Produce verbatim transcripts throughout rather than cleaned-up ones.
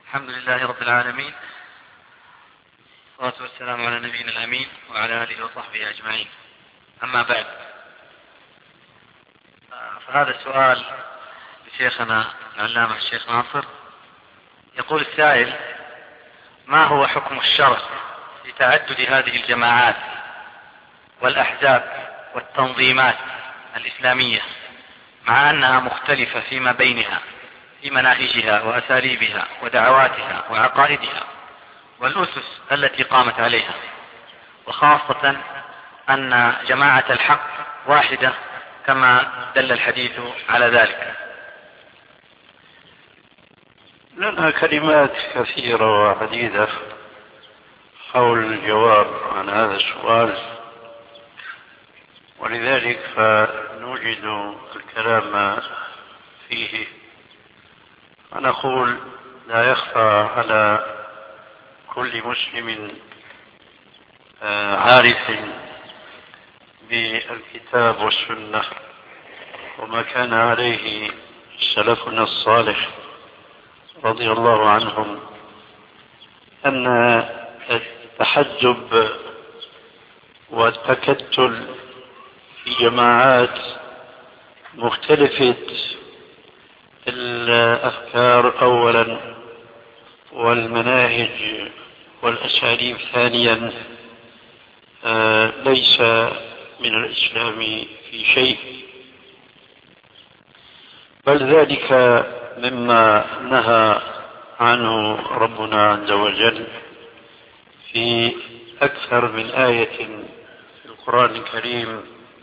الحمد لله رب العالمين، والصلاة والسلام على نبينا الأمين وعلى آله وصحبه أجمعين. أما بعد، فهذا السؤال لشيخنا العلامة الشيخ ناصر. يقول السائل: ما هو حكم الشرع في تعدد هذه الجماعات والأحزاب والتنظيمات الإسلامية، مع أنها مختلفة فيما بينها في مناهجها وأساليبها ودعواتها وعقائدها والأسس التي قامت عليها، وخاصة أن جماعة الحق واحدة كما دل الحديث على ذلك؟ لنا كلمات كثيرة وعديدة حول الجواب عن هذا السؤال، ولذلك فنوجد الكلام فيه. فنقول: لا يخفى على كل مسلم عارف بالكتاب والسنة وما كان عليه سلفنا الصالح رضي الله عنهم أن التحزب والتكتل في جماعات مختلفة الأفكار أولا والمناهج والأساليب ثانيا ليس من الإسلام في شيء، بل ذلك مما نهى عنه ربنا عز وجل في أكثر من آية في القرآن الكريم،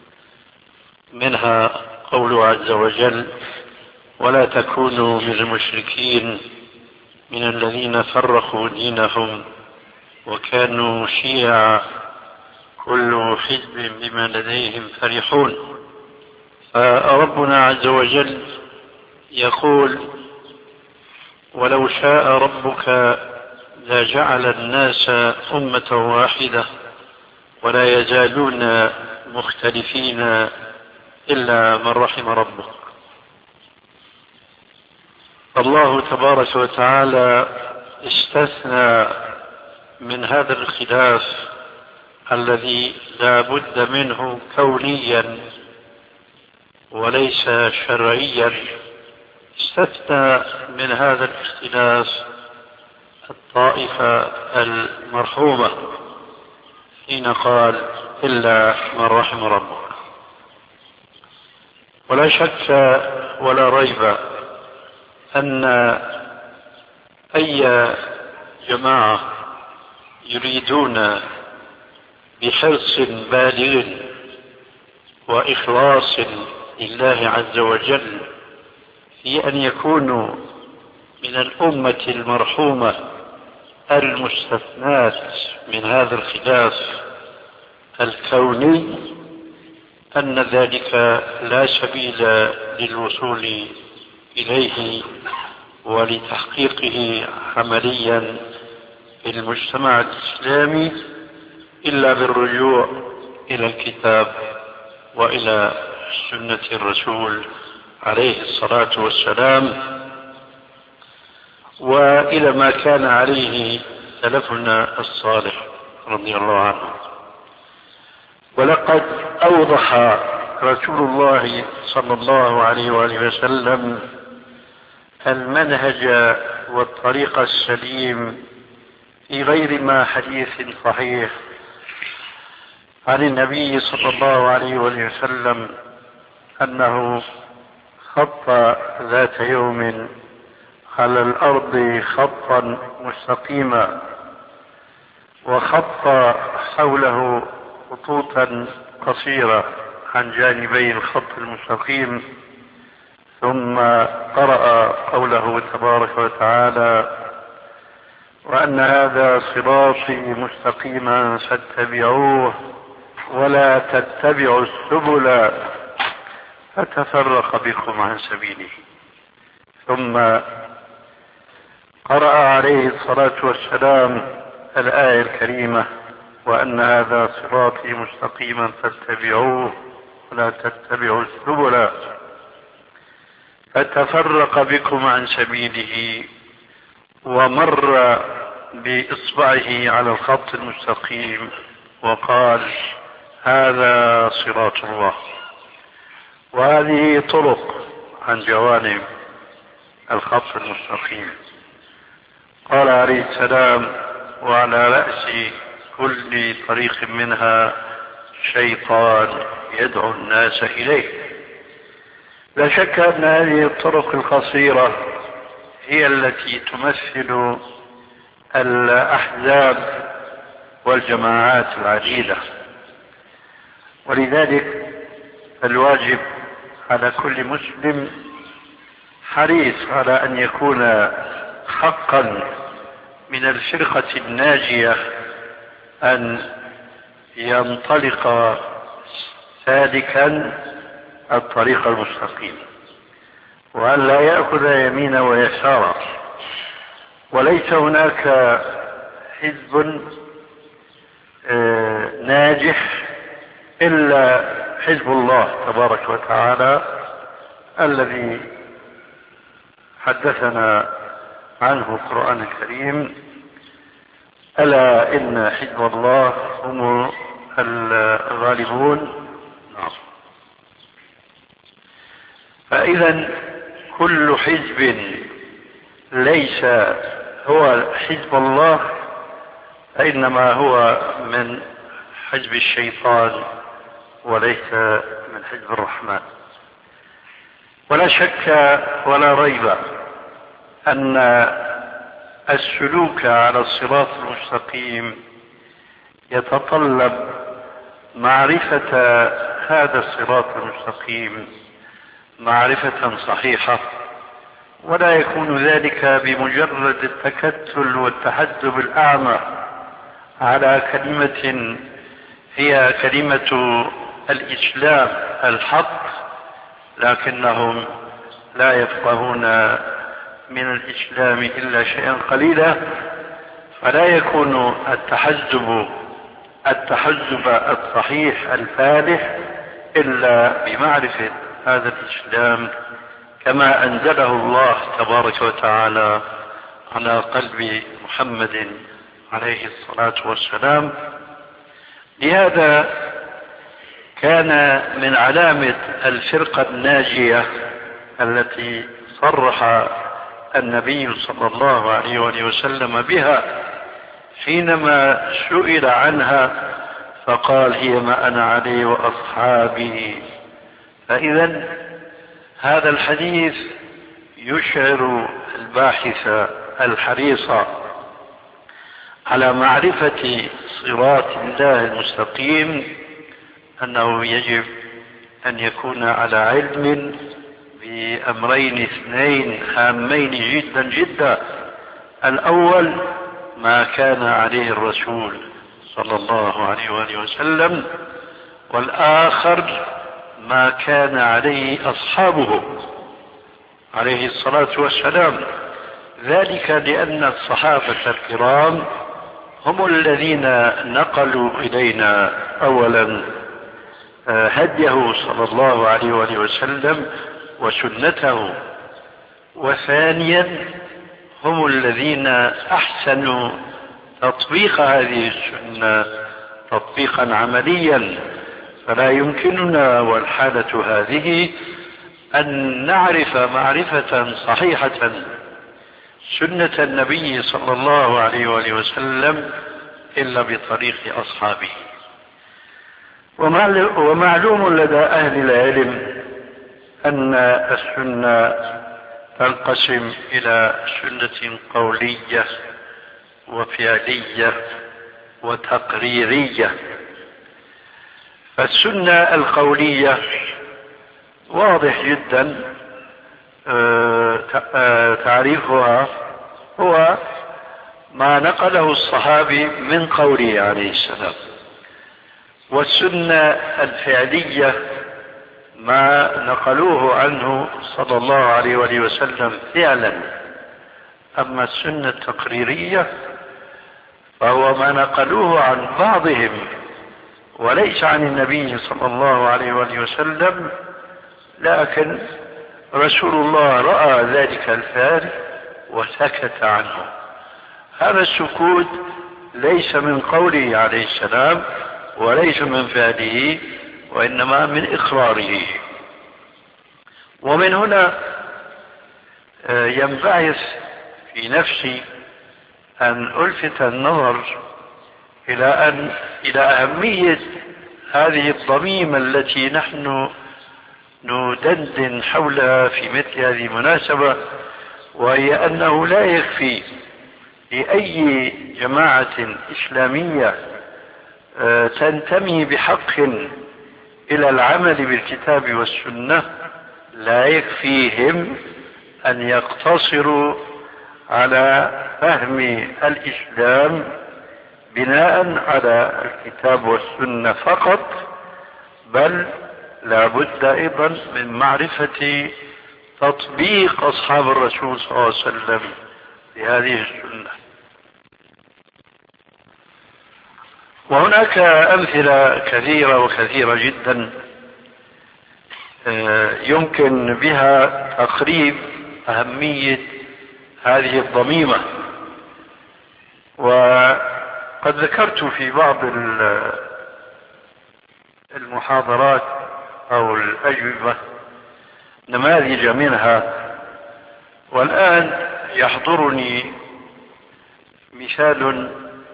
منها قوله عز وجل: ولا تكونوا من المشركين من الذين فرقوا دينهم وكانوا شيعا كل حزب بما لديهم فرحون. فربنا عز وجل يقول: ولو شاء ربك لجعل الناس أمة واحدة ولا يزالون مختلفين إلا من رحم ربك. الله تبارك وتعالى استثنى من هذا الخلاف الذي لا بد منه كونيا وليس شرعيا، استثنى من هذا الاختلاف الطائفة المرحومة حين قال: إلا من رحم ربك. ولا شك ولا ريب أن أي جماعة يريدون بحرص بالغ وإخلاص لله عز وجل في أن يكونوا من الأمة المرحومة المستثناة من هذا الخلاف الكوني، أن ذلك لا سبيل للوصول إليه ولتحقيقه عمليا في المجتمع الإسلامي إلا بالرجوع إلى الكتاب وإلى سنة الرسول عليه الصلاة والسلام، وإلى ما كان عليه سلفنا الصالح رضي الله عنه. ولقد أوضح رسول الله صلى الله عليه وآله وسلم المنهج والطريق السليم في غير ما حديث صحيح عن النبي صلى الله عليه وآله وسلم أنه خط ذات يوم على الأرض خطا مستقيما وخط حوله خطوطا قصيرة عن جانبي الخط المستقيم، ثم قرأ قوله تبارك وتعالى: وأن هذا صراطي مستقيما فاتبعوه ولا تتبعوا السبل فتفرق بكم عن سبيله. ثم قرأ عليه الصلاة والسلام الآية الكريمة: وأن هذا صراطي مستقيما فاتبعوه ولا تتبعوا السبل فتفرق بكم عن سبيله ومر بإصبعه على الخط المستقيم وقال هذا صراط الله، وهذه طرق عن جوانب الخط المستقيم. قال عليه السلام وعلى رأس كل طريق منها شيطان يدعو الناس إليه. لا شك أن هذه الطرق القصيرة هي التي تمثل الأحزاب والجماعات العديدة، ولذلك الواجب على كل مسلم حريص على أن يكون حقا من الفرقة الناجية أن ينطلق سالكا الطريق المستقيم، وأن لا يأخذ يمينا ويسارا. وليس هناك حزب ناجح إلا حزب الله تبارك وتعالى الذي حدثنا عنه القرآن الكريم: ألا إن حزب الله هم الغالبون. فإذا كل حزب ليس هو حزب الله فإنما هو من حزب الشيطان وليس من حزب الرحمن. ولا شك ولا ريب أن السلوك على الصراط المستقيم يتطلب معرفة هذا الصراط المستقيم معرفة صحيحة، ولا يكون ذلك بمجرد التكتل والتحزب الأعمى على كلمة هي كلمة الإسلام الحق، لكنهم لا يفقهون من الإسلام إلا شيئا قليلا. فلا يكون التحزب التحزب الصحيح الفالح إلا بمعرفة هذا الإسلام كما أنزله الله تبارك وتعالى على قلب محمد عليه الصلاة والسلام. لهذا كان من علامة الفرقة الناجية التي صرح النبي صلى الله عليه وسلم بها حينما سئل عنها فقال: هي ما أنا عليه وأصحابي. فإذا هذا الحديث يشعر الباحث الحريص على معرفة صراط الله المستقيم أنه يجب أن يكون على علم بأمرين اثنين هامين جدا جدا: الأول ما كان عليه الرسول صلى الله عليه وآله وسلم، والآخر ما كان عليه أصحابه عليه الصلاة والسلام. ذلك لأن الصحابة الكرام هم الذين نقلوا إلينا أولا هديه صلى الله عليه وآله وسلم وسنته، وثانيا هم الذين أحسنوا تطبيق هذه السنة تطبيقا عمليا. فلا يمكننا والحالة هذه أن نعرف معرفة صحيحة سنة النبي صلى الله عليه وآله وسلم إلا بطريق أصحابه. ومعلوم لدى أهل العلم أن السنة تنقسم إلى سنة قولية وفعلية وتقريرية. فالسنة القولية واضح جدا تعريفها هو ما نقله الصحابي من قوله عليه السلام. والسنة الفعلية ما نقلوه عنه صلى الله عليه وآله وسلم فعلا. أما السنة التقريرية فهو ما نقلوه عن بعضهم وليس عن النبي صلى الله عليه وآله وسلم، لكن رسول الله رأى ذلك الفعل وسكت عنه. هذا السكوت ليس من قوله عليه السلام وليس من فعله، وإنما من إقراره. ومن هنا ينبعث في نفسي أن ألفت النظر إلى أن إلى أهمية هذه الضميمة التي نحن ندندن حولها في مثل هذه المناسبة، وهي أنه لا يكفي لأي جماعة إسلامية تنتمي بحق إلى العمل بالكتاب والسنة، لا يكفيهم أن يقتصروا على فهم الإسلام بناء على الكتاب والسنة فقط، بل لا بد أيضا من معرفة تطبيق أصحاب الرسول صلى الله عليه وسلم لهذه السنة. وهناك أمثلة كثيرة وكثيرة جدا يمكن بها تقريب أهمية هذه الضميمة. وقد ذكرت في بعض المحاضرات أو الأجوبة نماذج منها، والآن يحضرني مثال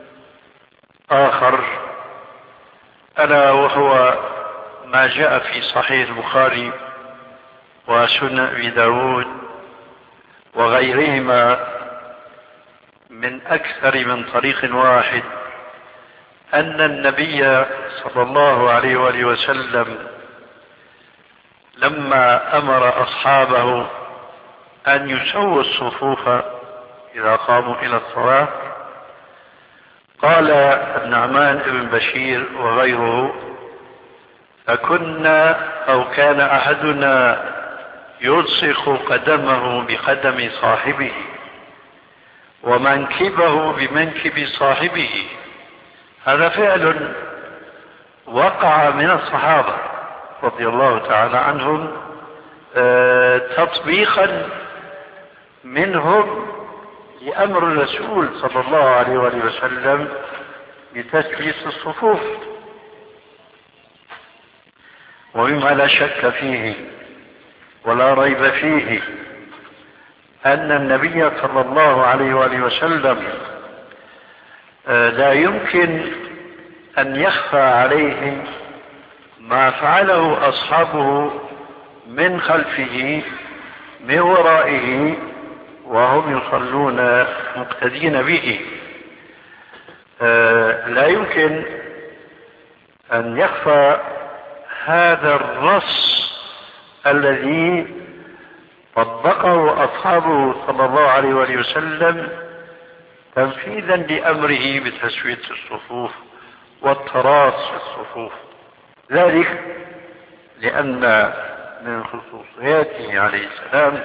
آخر، ألا وهو ما جاء في صحيح البخاري وسنن أبي داود وغيرهما من أكثر من طريق واحد، أن النبي صلى الله عليه وآله وسلم لما أمر أصحابه أن يسووا الصفوف إذا قاموا إلى الصلاة، قال النعمان بن بشير وغيره: فكنا أو كان أحدنا يلصق قدمه بقدم صاحبه ومنكبه بمنكب صاحبه. هذا فعل وقع من الصحابة رضي الله تعالى عنهم، تطبيقا منهم لأمر الرسول صلى الله عليه وآله وسلم بتسوية الصفوف. ومما لا شك فيه ولا ريب فيه أن النبي صلى الله عليه وآله وسلم لا يمكن أن يخفى عليه ما فعله أصحابه من خلفه من ورائه وهم يصلون مقتدين به. لا يمكن أن يخفى هذا الرص الذي طبقه أصحابه صلى الله عليه وآله وسلم تنفيذا لأمره بتسوية الصفوف والتراص في الصفوف. ذلك لأن من خصوصياته عليه السلام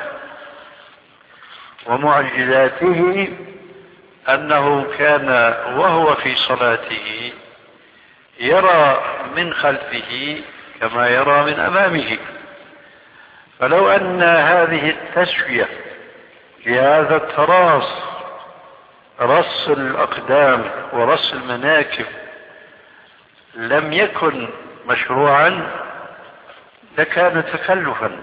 ومعجزاته أنه كان وهو في صلاته يرى من خلفه كما يرى من أمامه. فلو أن هذه التسوية لهذا التراص، رص الأقدام ورص المناكب، لم يكن مشروعا لكان تكلفا،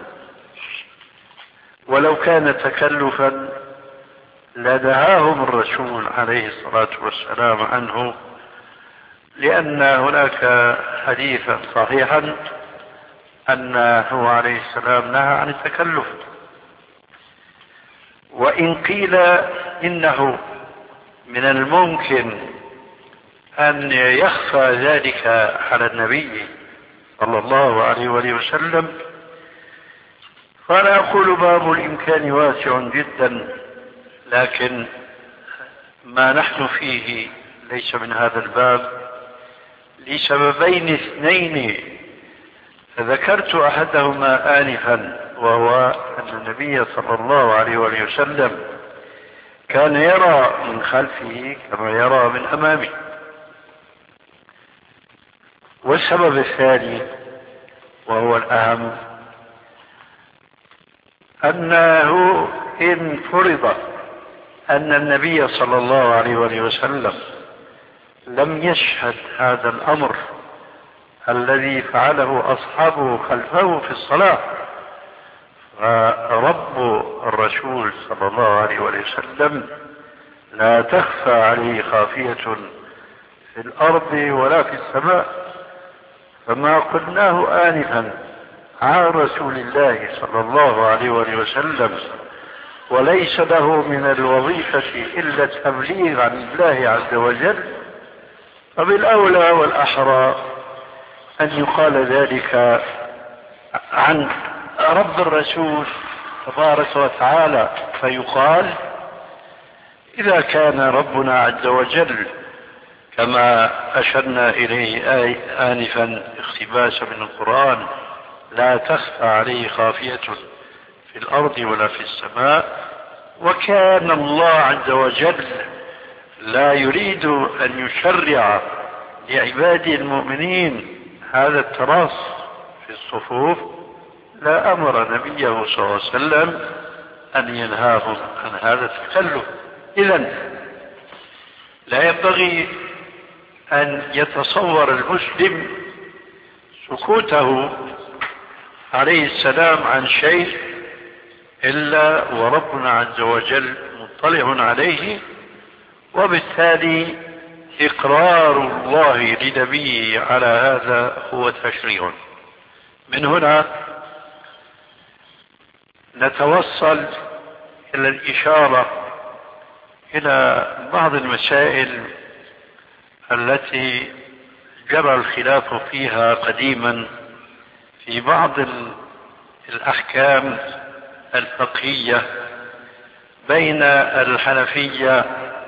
ولو كان تكلفا لنهاهم الرسول عليه الصلاة والسلام عنه، لأن هناك حديثا صحيحا أنه عليه السلام نهى عن التكلف. وإن قيل إنه من الممكن أن يخفى ذلك على النبي صلى الله عليه وآله وسلم، فأنا أقول باب الإمكان واسع جدا، لكن ما نحن فيه ليس من هذا الباب لسببين اثنين ذكرت أحدهما آنفا، وهو أن النبي صلى الله عليه وآله وسلم كان يرى من خلفه كما يرى من أمامه. والسبب الثاني وهو الأهم أنه إن فرض أن النبي صلى الله عليه وسلم لم يشهد هذا الأمر الذي فعله أصحابه خلفه في الصلاة. فرب الرسول صلى الله عليه وسلم لا تخفى عليه خافية في الأرض ولا في السماء. فما قلناه آنفا عن رسول الله صلى الله عليه وسلم وليس له من الوظيفة إلا التبليغ عن الله عز وجل، فبالأولى والأحرى أن يقال ذلك عن رب الرسول تبارك وتعالى، فيقال إذا كان ربنا عز وجل كما أشرنا إليه آنفا اقتباسا من القرآن لا تخفى عليه خافية في الأرض ولا في السماء، وكان الله عز وجل لا يريد أن يشرع لعباده المؤمنين هذا التراص في الصفوف لا أمر نبيه صلى الله عليه وسلم أن ينهاهم عن هذا التكلف. إذن لا ينبغي أن يتصور المسلم سكوته عليه السلام عن شيء إلا وربنا عز وجل مطلع عليه، وبالتالي إقرار الله لنبيه على هذا هو تشريع. من هنا نتوصل إلى الإشارة إلى بعض المسائل التي جرى الخلاف فيها قديما في بعض الأحكام الفقهية بين الحنفية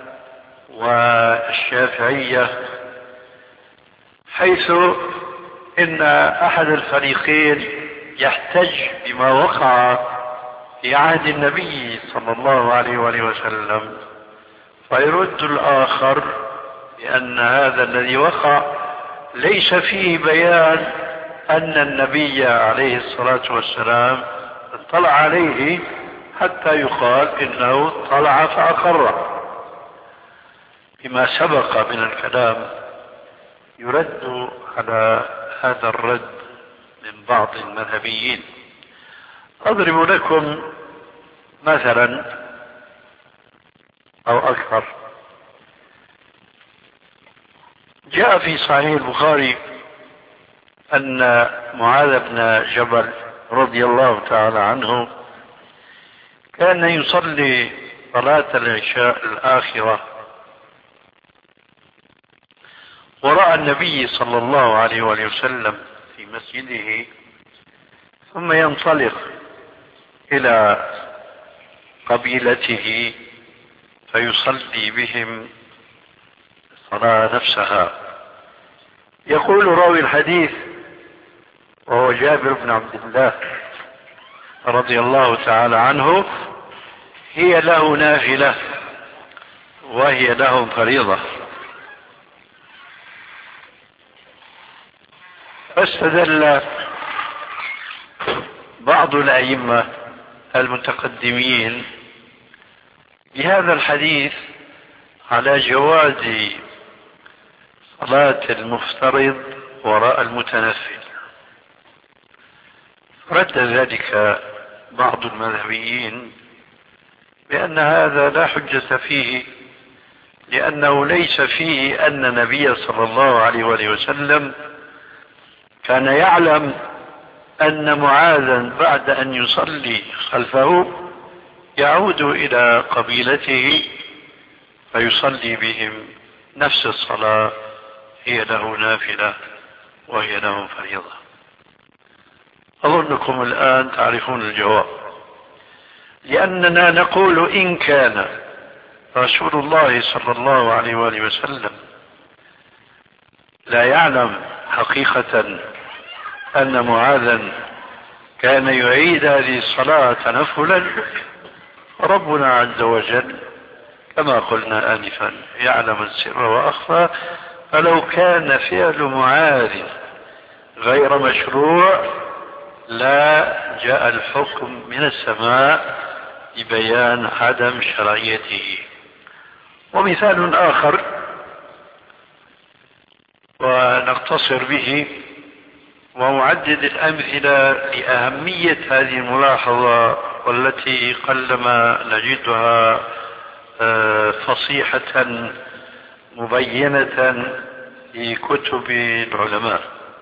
والشافعية، حيث إن أحد الفريقين يحتج بما وقع في عهد النبي صلى الله عليه وسلم، فيرد الآخر بأن هذا الذي وقع ليس فيه بيان أن النبي عليه الصلاة والسلام اطلع عليه حتى يقال إنه طلع فأقر. بما سبق من الكلام يرد على هذا الرد من بعض المذهبيين. أضرب لكم مثلا أو أكثر. جاء في صحيح البخاري أن معاذ بن جبل رضي الله تعالى عنه كان يصلي صلاة العشاء الآخرة وراء النبي صلى الله عليه وسلم في مسجده، ثم ينطلق إلى قبيلته فيصلي بهم الصلاة نفسها. يقول راوي الحديث وهو جابر بن عبد الله رضي الله تعالى عنه: هي له نافلة وهي لهم فريضة. فاستدل بعض الأئمة المتقدمين بهذا الحديث على جواز صلاة المفترض وراء المتنفل. رد ذلك بعض المذهبيين بأن هذا لا حجة فيه، لأنه ليس فيه أن النبي صلى الله عليه وسلم كان يعلم أن معاذا بعد أن يصلي خلفه يعود إلى قبيلته فيصلي بهم نفس الصلاة، هي له نافلة وهي لهم فريضة. أظنكم الآن تعرفون الجواب، لأننا نقول إن كان رسول الله صلى الله عليه وسلم لا يعلم حقيقة أن معاذا كان يعيد هذه الصلاة تنفلا، ربنا عز وجل كما قلنا آنفا يعلم السر وأخفى، فلو كان فعل معاذ غير مشروع لا جاء الحكم من السماء ببيان عدم شرعيته. ومثال آخر ونقتصر به، وأعدد الأمثلة لأهمية هذه الملاحظة والتي قلما نجدها فصيحة مبينة في كتب العلماء.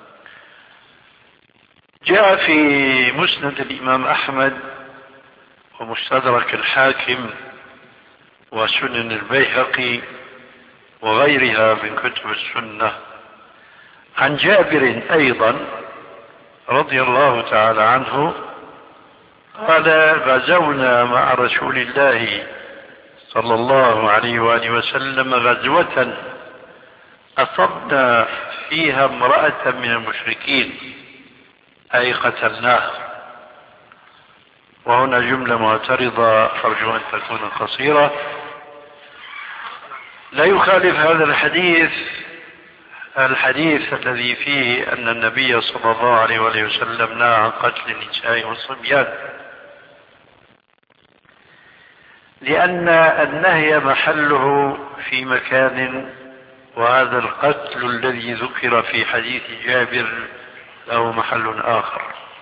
جاء في مسند الإمام أحمد ومستدرك الحاكم وسنن البيهقي وغيرها من كتب السنة عن جابر أيضا رضي الله تعالى عنه قال: غزونا مع رسول الله صلى الله عليه وآله وسلم غزوة أصبنا فيها امرأة من المشركين أي قتلناها. وهنا جملة معترضة أرجو أن تكون قصيرة. لا يخالف هذا الحديث الحديث الذي فيه أن النبي صلى الله عليه وآله وسلم نهى عن قتل النساء والصبيان، لأن النهي محله في مكان، وهذا القتل الذي ذكر في حديث جابر له محل آخر.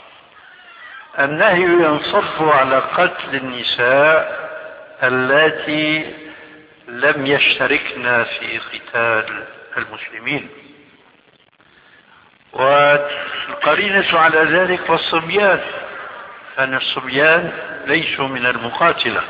النهي ينصب على قتل النساء اللاتي لم يشتركن في قتال المسلمين، والقرينة على ذلك والصبيان، أن الصبيان ليسوا من المقاتلة.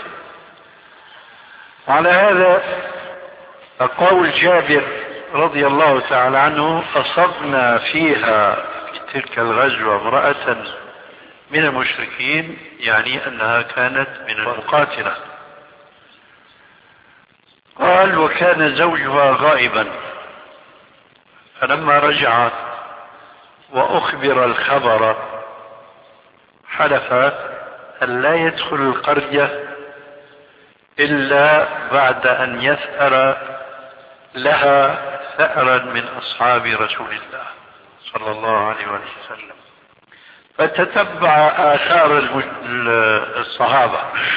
على هذا فقول جابر رضي الله تعالى عنه: أصبنا فيها في تلك الغزوة امرأة من المشركين، يعني أنها كانت من المقاتلة. قال: وكان زوجها غائبا، فلما رجع وأخبر الخبر حلف أن لا يدخل القرية إلا بعد أن يثأر لها ثأرا من أصحاب رسول الله صلى الله عليه وسلم. فتتبع آثار الصحابة،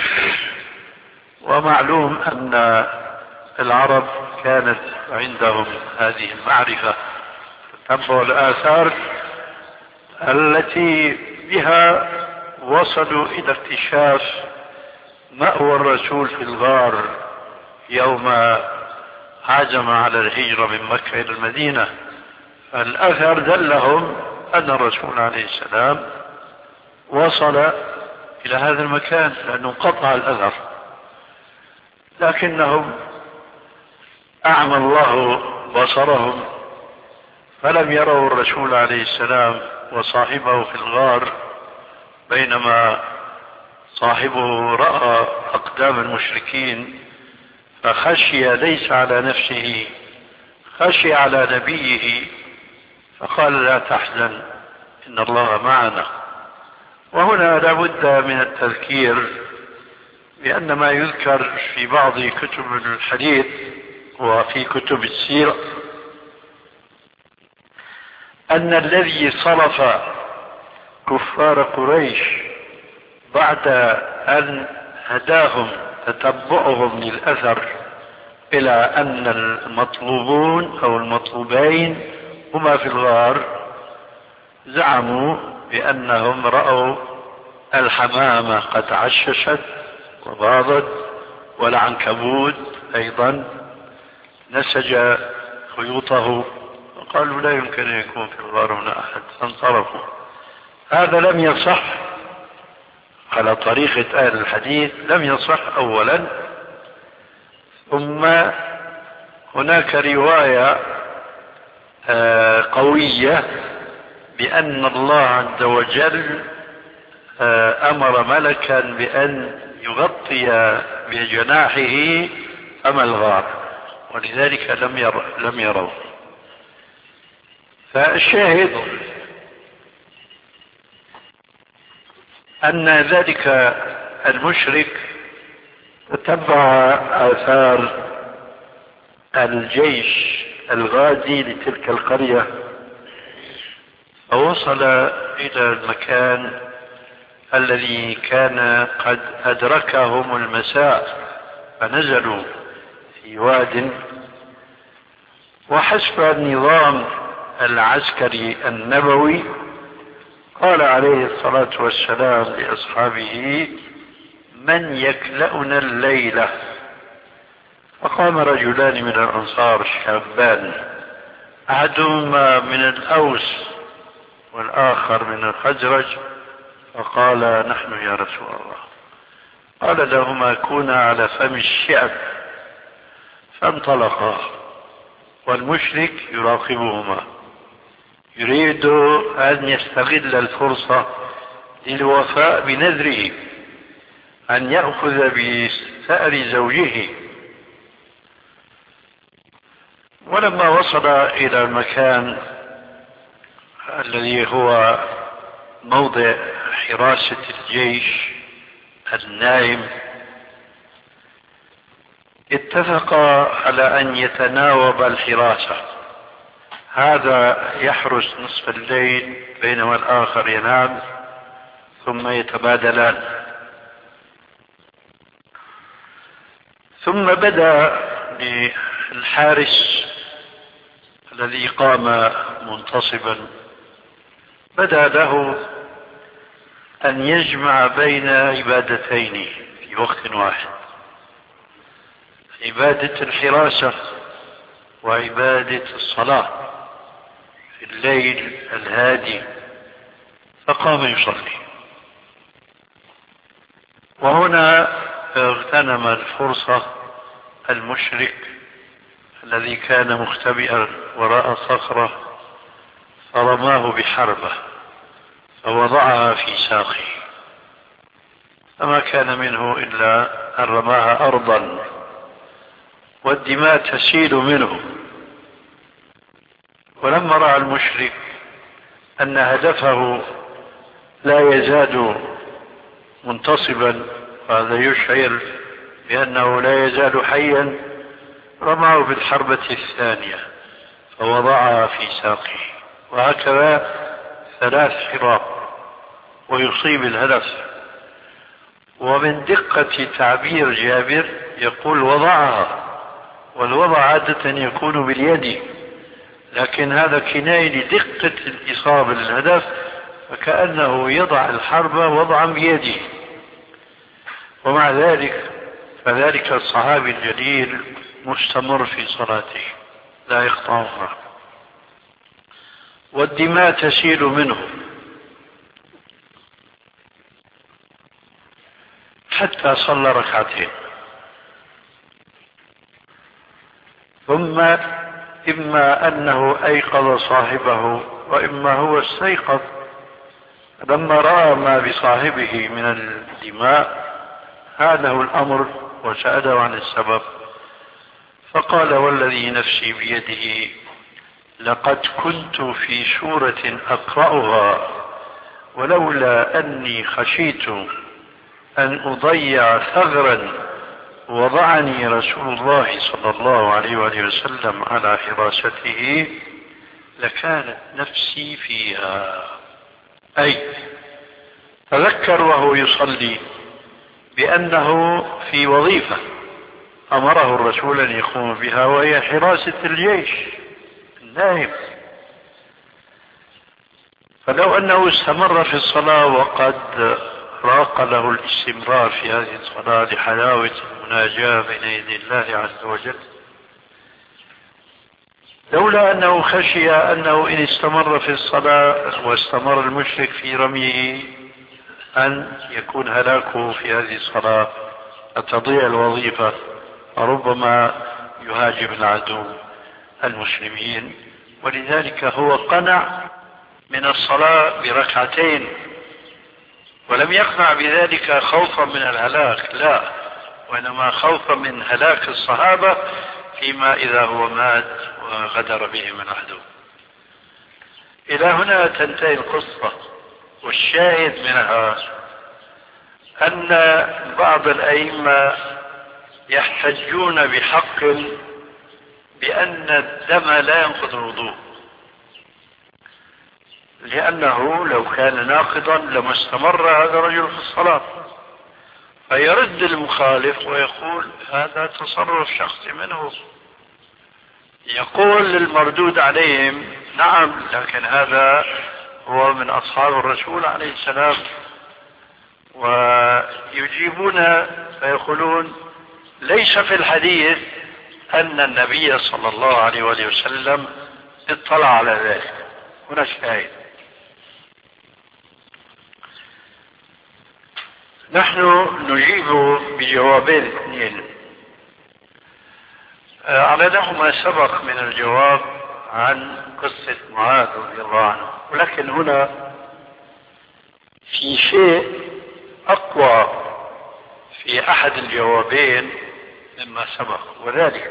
ومعلوم أن العرب كانت عندهم هذه المعرفة، تتبع الآثار التي بها وصلوا إلى اكتشاف مأوى الرسول في الغار يوم عزم على الهجرة من مكة إلى المدينة. الأثر دلهم أن الرسول عليه السلام وصل إلى هذا المكان، لأنه قطع الأثر، لكنهم أعمى الله بصرهم فلم يروا الرسول عليه السلام وصاحبه في الغار، بينما صاحبه رأى أقدام المشركين فخشي ليس على نفسه، خشي على نبيه، فقال: لا تحزن إن الله معنا. وهنا لا بد من التذكير بأن ما يذكر في بعض كتب الحديث وفي كتب السيرة أن الذي صرف كفار قريش بعد أن هداهم تتبعهم للأثر إلى أن المطلوبون أو المطلوبين هما في الغار، زعموا بأنهم رأوا الحمامة قد عششت وباضت، والعنكبوت أيضا نسج خيوطه، وقالوا لا يمكن أن يكون في الغار هنا أحد، فانصرفوا. هذا لم يصح على طريقة أهل الحديث، لم يصح أولا. ثم هناك رواية قوية بأن الله عز وجل أمر ملكا بأن يغطي بجناحه فم الغار، ولذلك لم ير لم يروا. فالشاهد أن ذلك المشرك تتبع آثار الجيش الغازي لتلك القرية، فوصل إلى المكان الذي كان قد أدركهم المساء، فنزلوا في في واد. وحسب النظام العسكري النبوي قال عليه الصلاة والسلام لأصحابه: من يكلأنا الليلة؟ فقام رجلان من الأنصار شابان، أحدهما من الأوس والآخر من الخزرج، فقال: نحن يا رسول الله. قال لهما: كونا على فم الشعب. فانطلقا والمشرك يراقبهما يريد أن يستغل الفرصة للوفاء بنذره أن يأخذ بثأر زوجه. ولما وصل إلى المكان الذي هو موضع حراسة الجيش النائم، اتفق على أن يتناوب الحراسة، هذا يحرس نصف الليل بينما الآخر ينام، ثم يتبادلان. ثم بدأ للحارس الذي قام منتصبا، بدأ له أن يجمع بين عبادتين في وقت واحد: عبادة الحراسة وعبادة الصلاة في الليل الهادي. فقام يصلي. وهنا اغتنم الفرصة المشرك الذي كان مختبئا وراء صخرة، فرماه بحربة فوضعها في ساقه، فما كان منه إلا أن رماها أرضا والدماء تسيل منه. ولما رأى المشرك أن هدفه لا يزال منتصبا، وهذا يشعر بأنه لا يزال حيا، رماه بالحربة الثانية فوضعها في ساقه، وهكذا ثلاث حراب ويصيب الهدف. ومن دقة تعبير جابر يقول وضعها، والوضع عادة يكون باليد، لكن هذا كناية لدقة الإصابة للهدف، فكأنه يضع الحربة وضعا بيده. ومع ذلك فذلك الصحابي الجليل مستمر في صلاته لا يقطعها، والدماء تسيل منه حتى صلى ركعتين. ثم إما أنه أيقظ صاحبه وإما هو استيقظ، لما رأى ما بصاحبه من الدماء هانه الأمر وسأله عن السبب، فقال: والذي نفسي بيده لقد كنت في سورة أقرأها، ولولا أني خشيت أن أضيع ثغرا وضعني رسول الله صلى الله عليه وآله وسلم على حراسته لكانت نفسي فيها. أي تذكر وهو يصلي بأنه في وظيفة أمره الرسول أن يقوم بها، وهي حراسة الجيش النائم. فلو أنه استمر في الصلاة وقد راق له الاستمرار في هذه الصلاة لحلاوة المناجاة بين يدي الله عز وجل، لولا أنه خشي أنه إن استمر في الصلاة واستمر المشرك في رميه أن يكون هلاكه في هذه الصلاة، فتضيع الوظيفة، وربما يهاجم العدو المسلمين. ولذلك هو قنع من الصلاة بركعتين، ولم يقنع بذلك خوفا من الهلاك، لا، وإنما خوفا من هلاك الصحابة فيما إذا هو مات وغدر بهم العدو. إلى هنا تنتهي القصة، والشاهد منها أن بعض الأئمة يحتجون بحق بأن الدم لا ينقض الوضوء، لأنه لو كان ناقضا لما استمر هذا الرجل في الصلاة، فيرد المخالف ويقول هذا تصرف شخصي منه. يقول للمردود عليهم نعم، لكن هذا هو من أصحاب الرسول عليه السلام. ويجيبون فيقولون ليس في الحديث أن النبي صلى الله عليه وآله وسلم اطلع على ذلك. هنا شاهد. نحن نجيب بجوابين اثنين على ما سبق من الجواب عن قصة معاذ رضي الله عنه، ولكن هنا في شيء أقوى في أحد الجوابين مما سبق، وذلك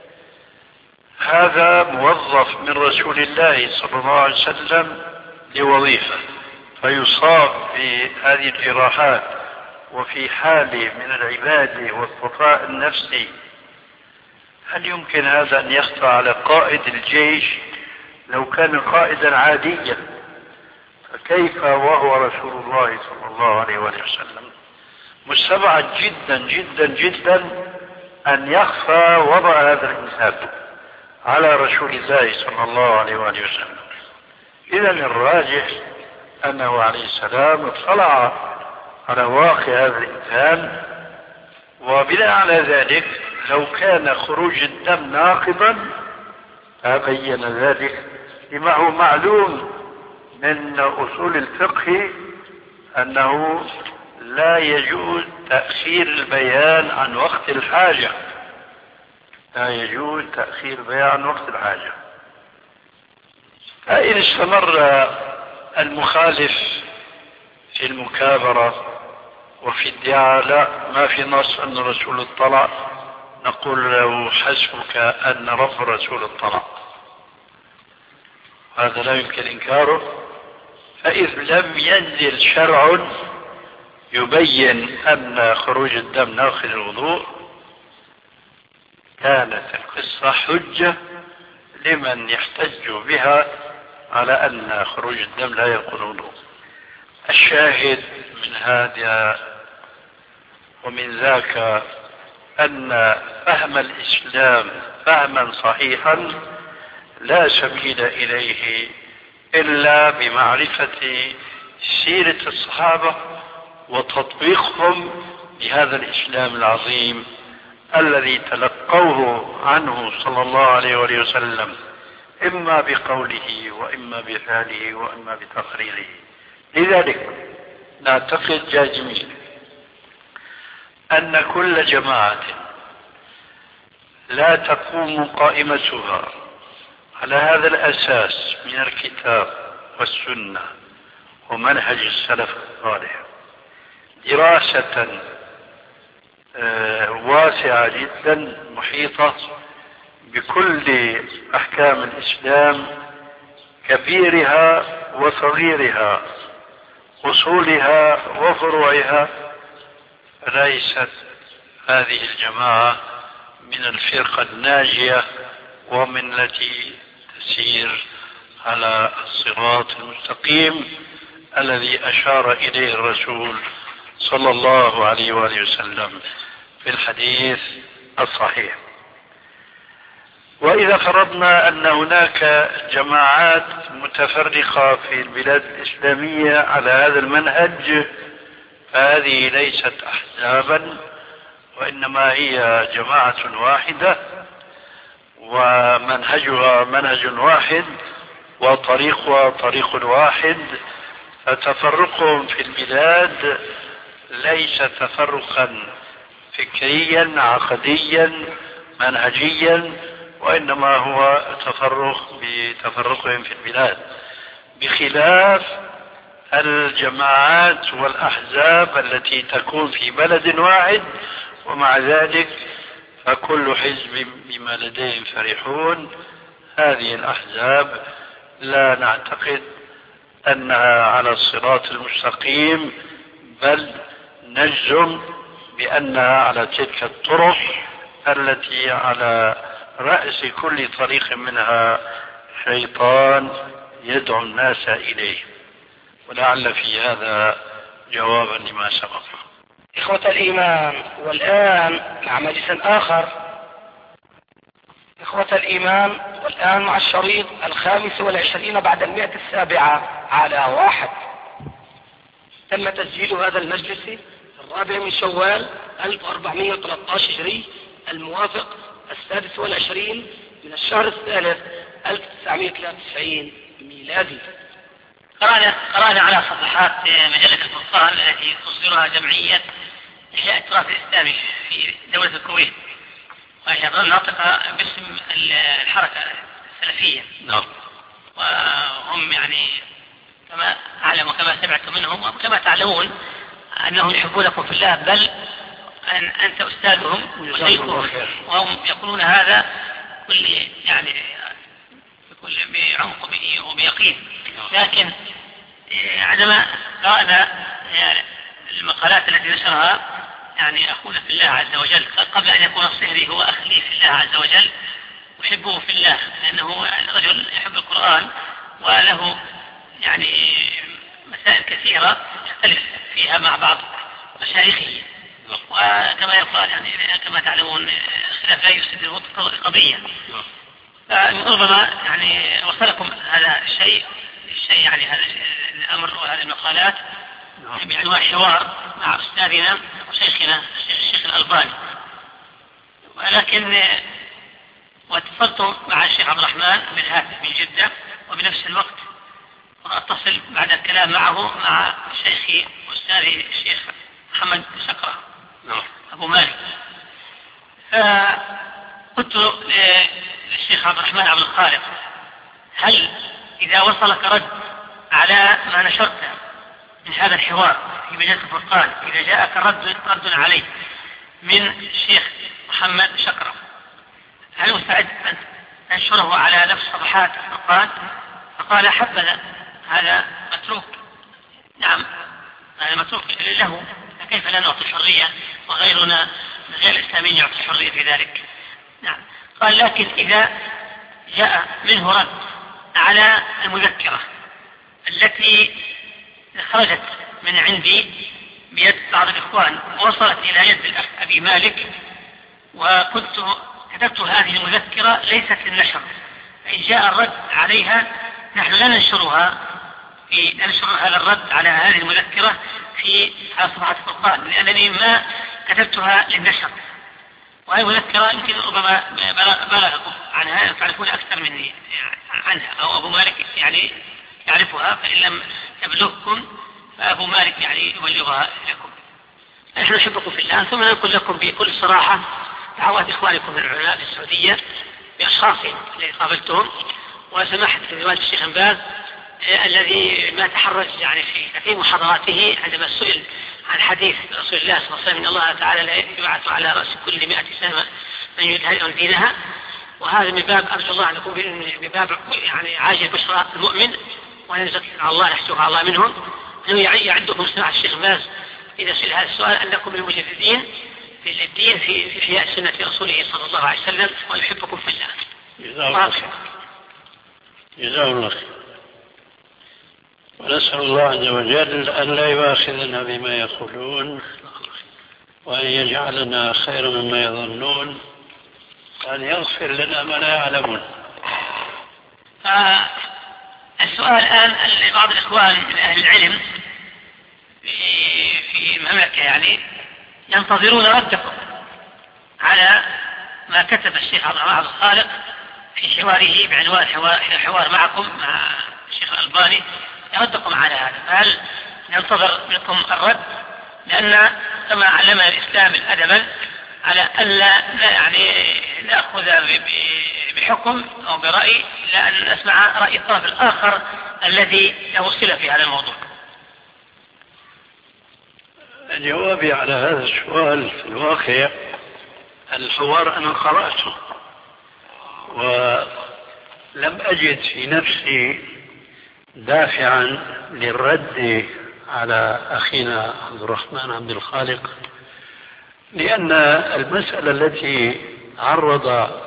هذا موظف من رسول الله صلى الله عليه وسلم لوظيفة، فيصاب بهذه الجراحات وفي حالة من العبادة والصفاء النفسي. هل يمكن هذا أن يخطأ على قائد الجيش لو كان قائدا عاديا؟ فكيف وهو رسول الله صلى الله عليه وسلم؟ مستبعد جدا جدا جدا أن يخفى وضع هذا الإنسان على رسول الله صلى الله عليه وسلم. إذا الراجح أنه عليه السلام اطلع على واقع هذا الإنسان، وبناء على ذلك لو كان خروج الدم ناقضا فبين ذلك لما هو معلوم من أصول الفقه أنه لا يجوز تأخير البيان عن وقت الحاجة. لا يجوز تأخير البيان عن وقت الحاجة. فإن استمر المخالف في المكابرة وفي ادعاء لا ما في نص أن الرسول اطلع، نقول له حسبك أن رب الرسول اطلع، هذا لا يمكن إنكاره. فإذ لم ينزل شرع يبين أن خروج الدم ناقض الوضوء كانت القصة حجة لمن يحتج بها على أن خروج الدم لا ينقض الوضوء. الشاهد من هذا ومن ذاك أن فهم الإسلام فهما صحيحا لا سبيل إليه إلا بمعرفة سيرة الصحابة وتطبيقهم بهذا الإسلام العظيم الذي تلقوه عنه صلى الله عليه وسلم، إما بقوله وإما بفعله وإما بتقريره. لذلك نعتقد جازمين أن كل جماعة لا تقوم قائمتها على هذا الأساس من الكتاب والسنة ومنهج السلف الصالح دراسة واسعة جدا محيطة بكل أحكام الإسلام كبيرها وصغيرها، أصولها وفروعها، ليست هذه الجماعة من الفرقة الناجية ومن التي تسير على الصراط المستقيم الذي أشار إليه الرسول صلى الله عليه وآله وسلم في الحديث الصحيح. وإذا فرضنا أن هناك جماعات متفرقة في البلاد الإسلامية على هذا المنهج فهذه ليست أحزابا، وإنما هي جماعة واحدة ومنهجها منهج واحد وطريقها طريق واحد. فتفرقهم في البلاد ليس تفرقا فكريا عقديا منهجيا، وإنما هو تفرق بتفرقهم في البلاد، بخلاف الجماعات والأحزاب التي تكون في بلد واحد ومع ذلك فكل حزب بما لديهم فرحون. هذه الأحزاب لا نعتقد أنها على الصراط المستقيم، بل نجزم بأنها على تلك الطرق التي على رأس كل طريق منها شيطان يدعو الناس إليه. ولعل في هذا جوابا لما سبق. إخوة الإيمان، والآن مع مجلس آخر. إخوة الإيمان، والآن مع الشريط الخامس والعشرين بعد المئة السابعة على واحد. تم تسجيل هذا المجلس الرابع من شوال ألف وأربعمائة وثلاثة عشر هجري، الموافق السادس والعشرين من الشهر الثالث ألف وتسعمائة وثلاثة وتسعين ميلادي. قرأنا قرأنا على صفحات مجلة الفرقان التي تصدرها جمعية إحياء التراث الإسلامي في دولة الكويت، وهي ناطقة باسم الحركة السلفية. نعم. وهم يعني كما أعلم وكما سمعت منهم وكما تعلمون أنهم يحبونكم في الله، بل أن أنت أستاذهم وشيخهم، وهم يقولون هذا كل يعني بكل بعمق وبيقين. لكن عندما قرأنا المقالات التي نشرها يعني أخونا في الله عز وجل قبل أن يكون الصهري هو أخلي في الله عز وجل، أحبه في الله لأنه رجل يحب القرآن وله يعني مسائل كثيرة يختلف فيها مع بعض مشايخه، وكما يقال يعني كما تعلمون خلاف لا يفسد القضية. فربما يعني وصلكم هذا الشيء الشيء يعني هذا الأمر وهذه المقالات بعنوان حوار مع أستاذنا وشيخنا الشيخ الألباني. ولكن واتصلت مع الشيخ عبد الرحمن بالهاتف من جدة، وبنفس الوقت وأتصل بعد الكلام معه مع شيخي وأستاذي الشيخ محمد شقرة أبو مالك. فقلت للشيخ عبد الرحمن عبد الخالق: هل إذا وصلك رد على ما نشرته من هذا الحوار في مجلة الفرقان، إذا جاءك رد رد عليه من الشيخ محمد شقرة، هل مستعد أن تنشره على نفس صفحات الفرقان؟ فقال: حبذا، هذا متروك. نعم، هذا متروك له، كيف لا نعطي الحرية وغيرنا من غير الإسلاميين يعطي الحرية في ذلك؟ نعم. قال: لكن إذا جاء منه رد على المذكرة التي خرجت من عندي بيد بعض الإخوان ووصلت إلى يد الأخ أبي مالك، وكنت كتبت هذه المذكرة ليست للنشر، فإن جاء الرد عليها نحن لا ننشرها في ننشر هذا الرد على هذه المذكرة في صفحة الفرقان، لأنني ما كتبتها للنشر، وهذه المذكرة يمكن ربما بلغكم عنها تعرفون أكثر مني عنها، أو أبو مالك يعني يعرفها، فإن لم تبلغكم فأبو مالك يعني يبلغها لكم. نحن نحبكم في الله، ثم نقول لكم بكل صراحة دعوات إخوانكم من العلماء في السعودية بأشخاصهم الذي قابلتهم، وسمحت والد الشيخ باز الذي ما تحرج يعني في كثير محاضراته عندما سئل عن حديث رسول الله صلى الله عليه وسلم: إن الله تعالى لا يبعث على رأس كل مئة سنة من يدهن دينها. وهذا من باب أرجو الله أن يكون من باب يعني عاجل بشرى المؤمن، ونزل على الله يحسوك على الله منهم، أنه يعدكم سماع الشيخ باز إذا سئل هذا السؤال أنكم المجددين في الدين في إحياء سنة رسوله صلى الله عليه وسلم، ويحبكم في الله. جزاه الله خير. جزاه الله خير. ونسأل الله عز وجل أن لا يؤاخذنا بما يقولون، وأن يجعلنا خيرا مما يظنون، وأن يغفر لنا ما لا يعلمون. السؤال الآن لبعض الإخوان من أهل العلم في المملكة يعني ينتظرون ردكم على ما كتب الشيخ عبد الرحمن عبد الخالق في حواره بعنوان حوار معكم مع الشيخ الألباني، يردكم على هذا. فهل ننتظر منكم الرد؟ لأن كما علمنا الإسلام أدبا على ألا يعني نأخذ بحكم أو برأي، إلا أن نسمع رأي الطرف الآخر الذي له صلة في هذا الموضوع. جوابي على هذا السؤال في الواقع الحوار أنا قرأته، ولم أجد في نفسي دافعا للرد على أخينا عبد الرحمن عبد الخالق، لأن المسألة التي عرض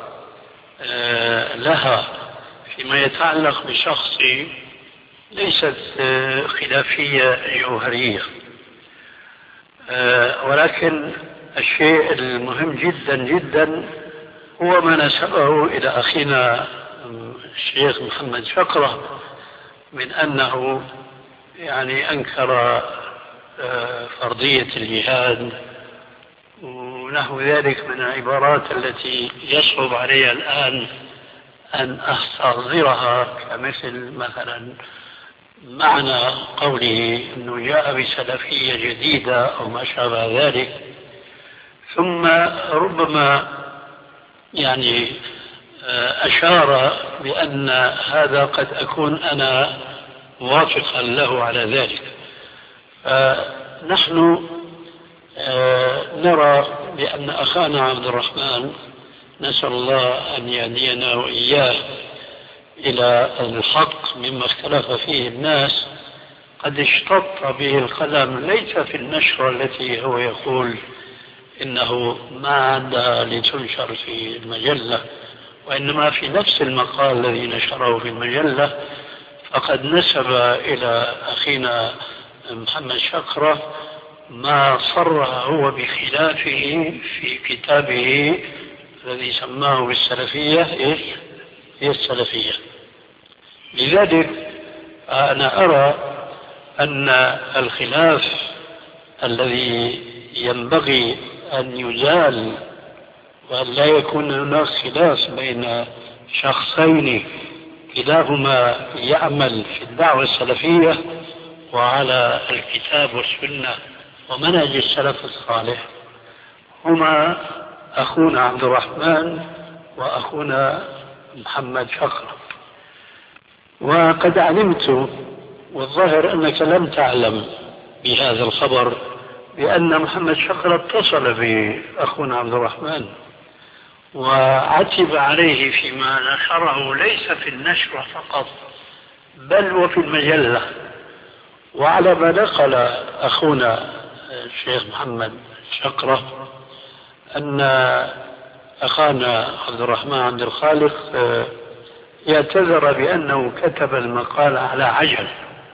لها فيما يتعلق بشخصي ليست خلافية جوهرية. أه ولكن الشيء المهم جدا جدا هو ما نسبه إلى أخينا الشيخ محمد شقرة من أنه يعني أنكر فرضية الجهاد ونحو ذلك من العبارات التي يصعب علي الآن أن أستحضرها، كمثل مثلا معنى قوله أنه جاء بسلفية جديدة أو ما شابه ذلك. ثم ربما يعني أشار بأن هذا قد أكون أنا موافقا له على ذلك. فنحن نرى بأن أخانا عبد الرحمن نسأل الله أن يهدينا وإياه إلى الحق مما اختلف فيه الناس، قد اشتط به القلم ليس في النشرة التي هو يقول إنه ما عندها لتنشر في المجلة، وإنما في نفس المقال الذي نشره في المجلة. فقد نسب إلى أخينا محمد شقرة ما صرح هو بخلافه في كتابه الذي سماه بالسلفية إيه؟ هي السلفية. لذلك أنا أرى أن الخلاف الذي ينبغي أن يزال وأن لا يكون هناك خلاف بين شخصين كلاهما يعمل في الدعوة السلفية وعلى الكتاب والسنة ومنهج السلف الصالح، هما أخونا عبد الرحمن وأخونا محمد شقرة. وقد علمت والظاهر أنك لم تعلم بهذا الخبر بأن محمد شقرة اتصل بأخونا عبد الرحمن وعتب عليه فيما نشره ليس في النشر فقط بل وفي المجلة. وعلى ما نقل أخونا الشيخ محمد شقرة أن أخانا عبد الرحمن عبد الخالق يعتذر بأنه كتب المقال على عجل.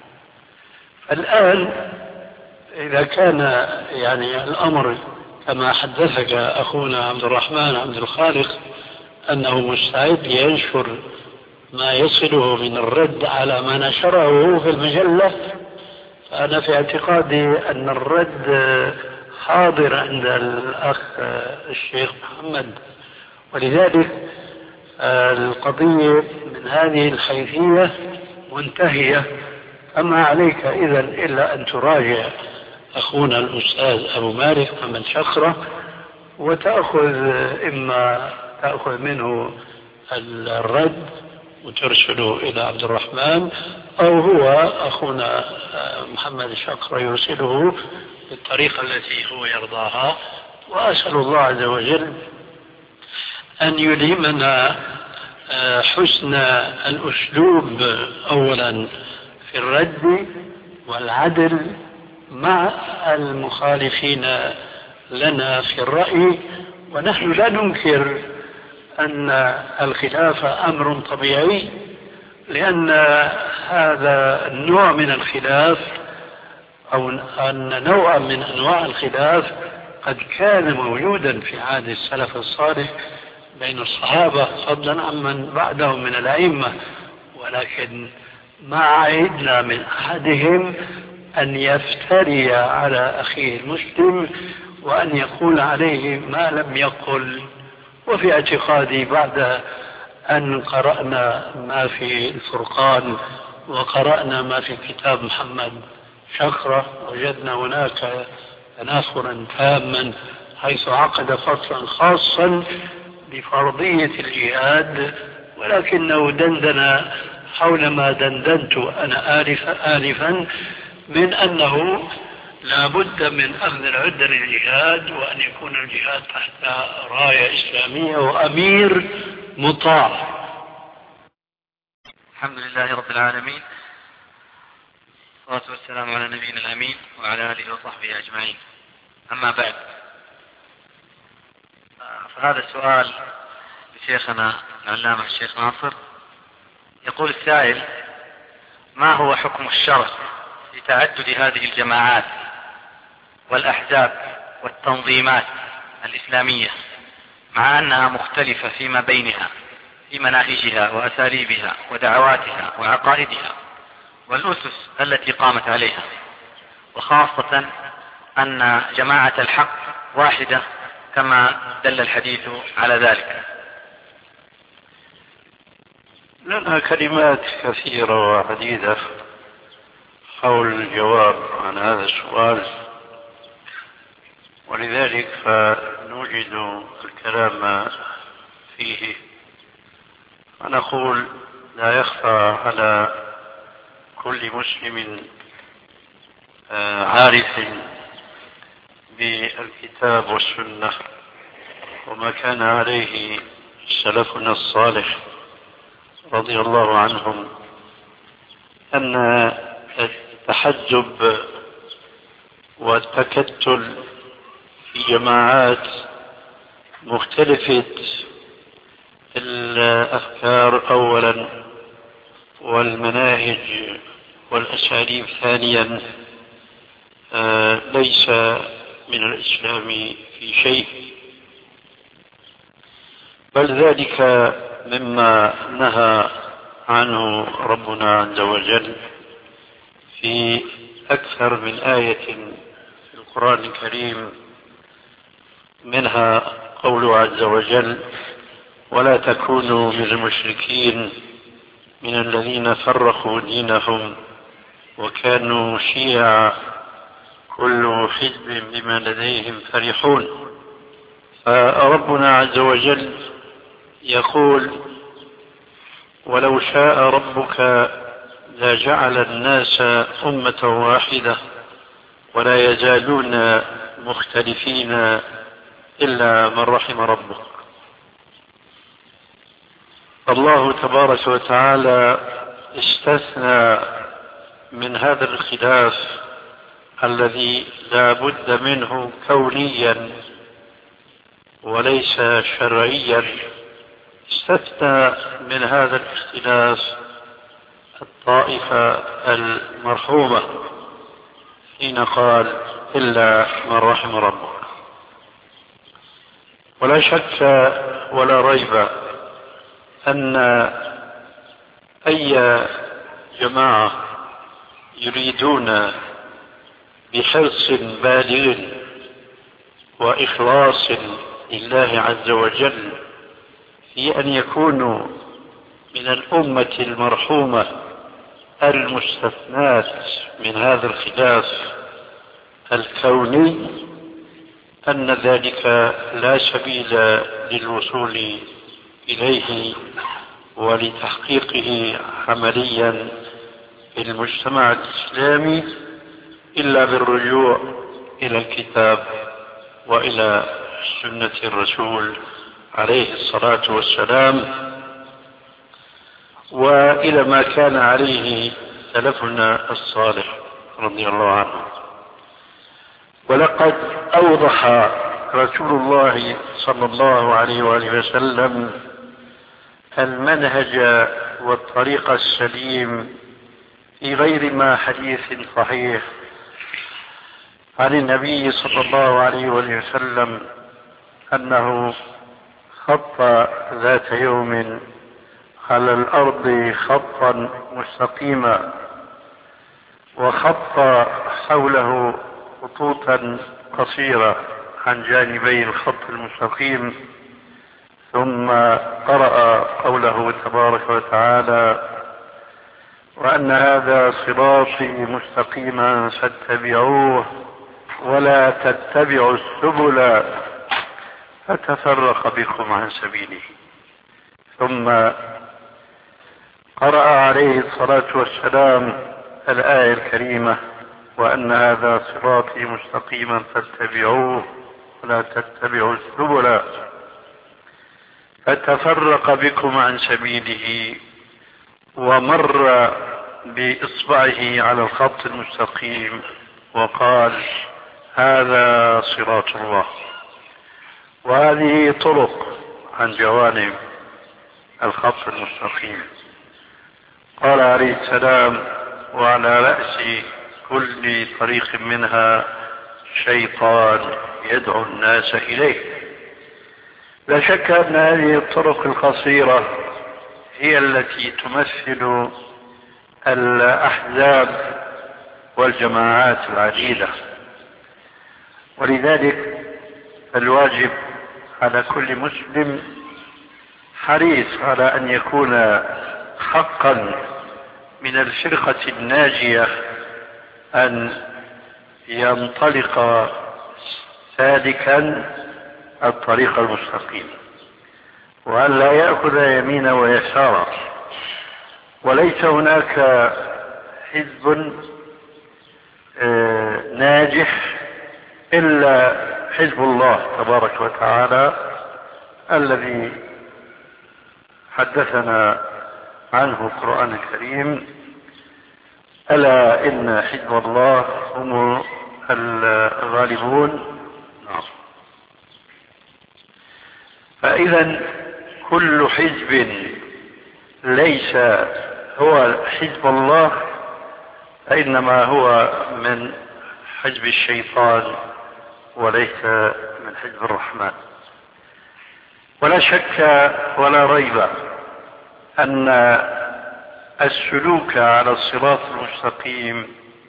الآن إذا كان يعني الأمر كما حدثك أخونا عبد الرحمن عبد الخالق أنه مستعد ينشر ما يصله من الرد على ما نشره في المجلة، فأنا في اعتقادي أن الرد حاضر عند الأخ الشيخ محمد. ولذلك القضية من هذه الحيثية منتهية. أما عليك إذن إلا أن تراجع أخونا الأستاذ أبو مالك محمد شقرة وتأخذ إما تأخذ منه الرد وترسله إلى عبد الرحمن، أو هو أخونا محمد شقرة يرسله بالطريقة التي هو يرضاها. وأسأل الله عز وجل أن يلهمنا حسن الأسلوب أولا في الرد والعدل مع المخالفين لنا في الرأي. ونحن لا ننكر أن الخلاف أمر طبيعي، لأن هذا النوع من الخلاف أو أن نوعا من أنواع الخلاف قد كان موجودا في عهد السلف الصالح بين الصحابة فضلا عمن بعدهم من الأئمة، ولكن ما عهدنا من أحدهم أن يفتري على أخيه المسلم وأن يقول عليه ما لم يقل. وفي اعتقادي بعد أن قرأنا ما في الفرقان وقرأنا ما في كتاب محمد شقرة وجدنا هناك تنافرا تاما، حيث عقد فصلا خاصا بفرضية الجهاد، ولكنه دندن حول ما دندنت أنا آلفا, آلفا من أنه لا بد من أخذ العدة للجهاد، وأن يكون الجهاد تحت راية إسلامية وأمير مطاع. الحمد لله رب العالمين، والصلاة والسلام على نبينا الأمين وعلى آله وصحبه أجمعين. أما بعد، فهذا السؤال لشيخنا العلامة الشيخ ناصر. يقول السائل: ما هو حكم الشرع في تعدد هذه الجماعات والأحزاب والتنظيمات الإسلامية مع أنها مختلفة فيما بينها في مناهجها وأساليبها ودعواتها وعقائدها والأسس التي قامت عليها، وخاصة أن جماعة الحق واحدة كما دل الحديث على ذلك. لنا كلمات كثيرة وعديدة حول الجواب عن هذا السؤال، ولذلك فنوجد الكلام فيه. ونقول لا يخفى على كل مسلم عارف بالكتاب والسنة وما كان عليه سلفنا الصالح رضي الله عنهم أن التحزب والتكتل في جماعات مختلفة الأفكار أولا والمناهج والأساليب ثانيا ليس من الإسلام في شيء، بل ذلك مما نهى عنه ربنا عز وجل في أكثر من آية في القرآن الكريم، منها قوله عز وجل: ولا تكونوا من المشركين من الذين فرقوا دينهم وكانوا شيعا كل حزب بما لديهم فرحون. فربنا عز وجل يقول: ولو شاء ربك لجعل الناس أمة واحدة ولا يزالون مختلفين إلا من رحم ربك. الله تبارك وتعالى استثنى من هذا الخلاف الذي لا بد منه كونيا وليس شرعيا، استثنى من هذا الاختلاف الطائفة المرحومة حين قال: إلا من رحم ربك. ولا شك ولا ريب أن أي جماعة يريدون بحرص بالغ وإخلاص لله عز وجل في أن يكونوا من الأمة المرحومة المستثناة من هذا الخلاف الكوني، أن ذلك لا سبيل للوصول إليه ولتحقيقه عمليا في المجتمع الإسلامي إلا بالرجوع إلى الكتاب وإلى سنة الرسول عليه الصلاة والسلام وإلى ما كان عليه سلفنا الصالح رضي الله عنه. ولقد أوضح رسول الله صلى الله عليه وآله وسلم المنهج والطريق السليم في غير ما حديث صحيح عن النبي صلى الله عليه وآله وسلم أنه خط ذات يوم على الأرض خطا مستقيما وخط حوله خطوطا قصيرة عن جانبي الخط المستقيم، ثم قرأ قوله تبارك وتعالى: وأن هذا صراطي مستقيما فاتبعوه ولا تتبعوا السبل فتفرق بكم عن سبيله. ثم قرأ عليه الصلاة والسلام الآية الكريمة: وأن هذا صراطي مستقيما فاتبعوه ولا تتبعوا السبل فتفرق بكم عن سبيله، ومر بإصبعه على الخط المستقيم وقال: هذا صراط الله. وهذه طرق عن جوانب الخط المستقيم. قال عليه السلام: وعلى رأس كل طريق منها شيطان يدعو الناس إليه. لا شك أن هذه الطرق القصيرة هي التي تمثل الأحزاب والجماعات العديدة، ولذلك الواجب على كل مسلم حريص على أن يكون حقا من الفرقة الناجية أن ينطلق سالكا الطريق المستقيم، وأن لا يأخذ يمينا ويسارا. وليس هناك حزب ناجح إلا حزب الله تبارك وتعالى الذي حدثنا عنه القرآن الكريم: ألا إن حزب الله هم الغالبون. فإذا كل حزب ليس هو حزب الله فإنما هو من حزب الشيطان وليس من حزب الرحمن. ولا شك ولا ريب أن السلوك على الصراط المستقيم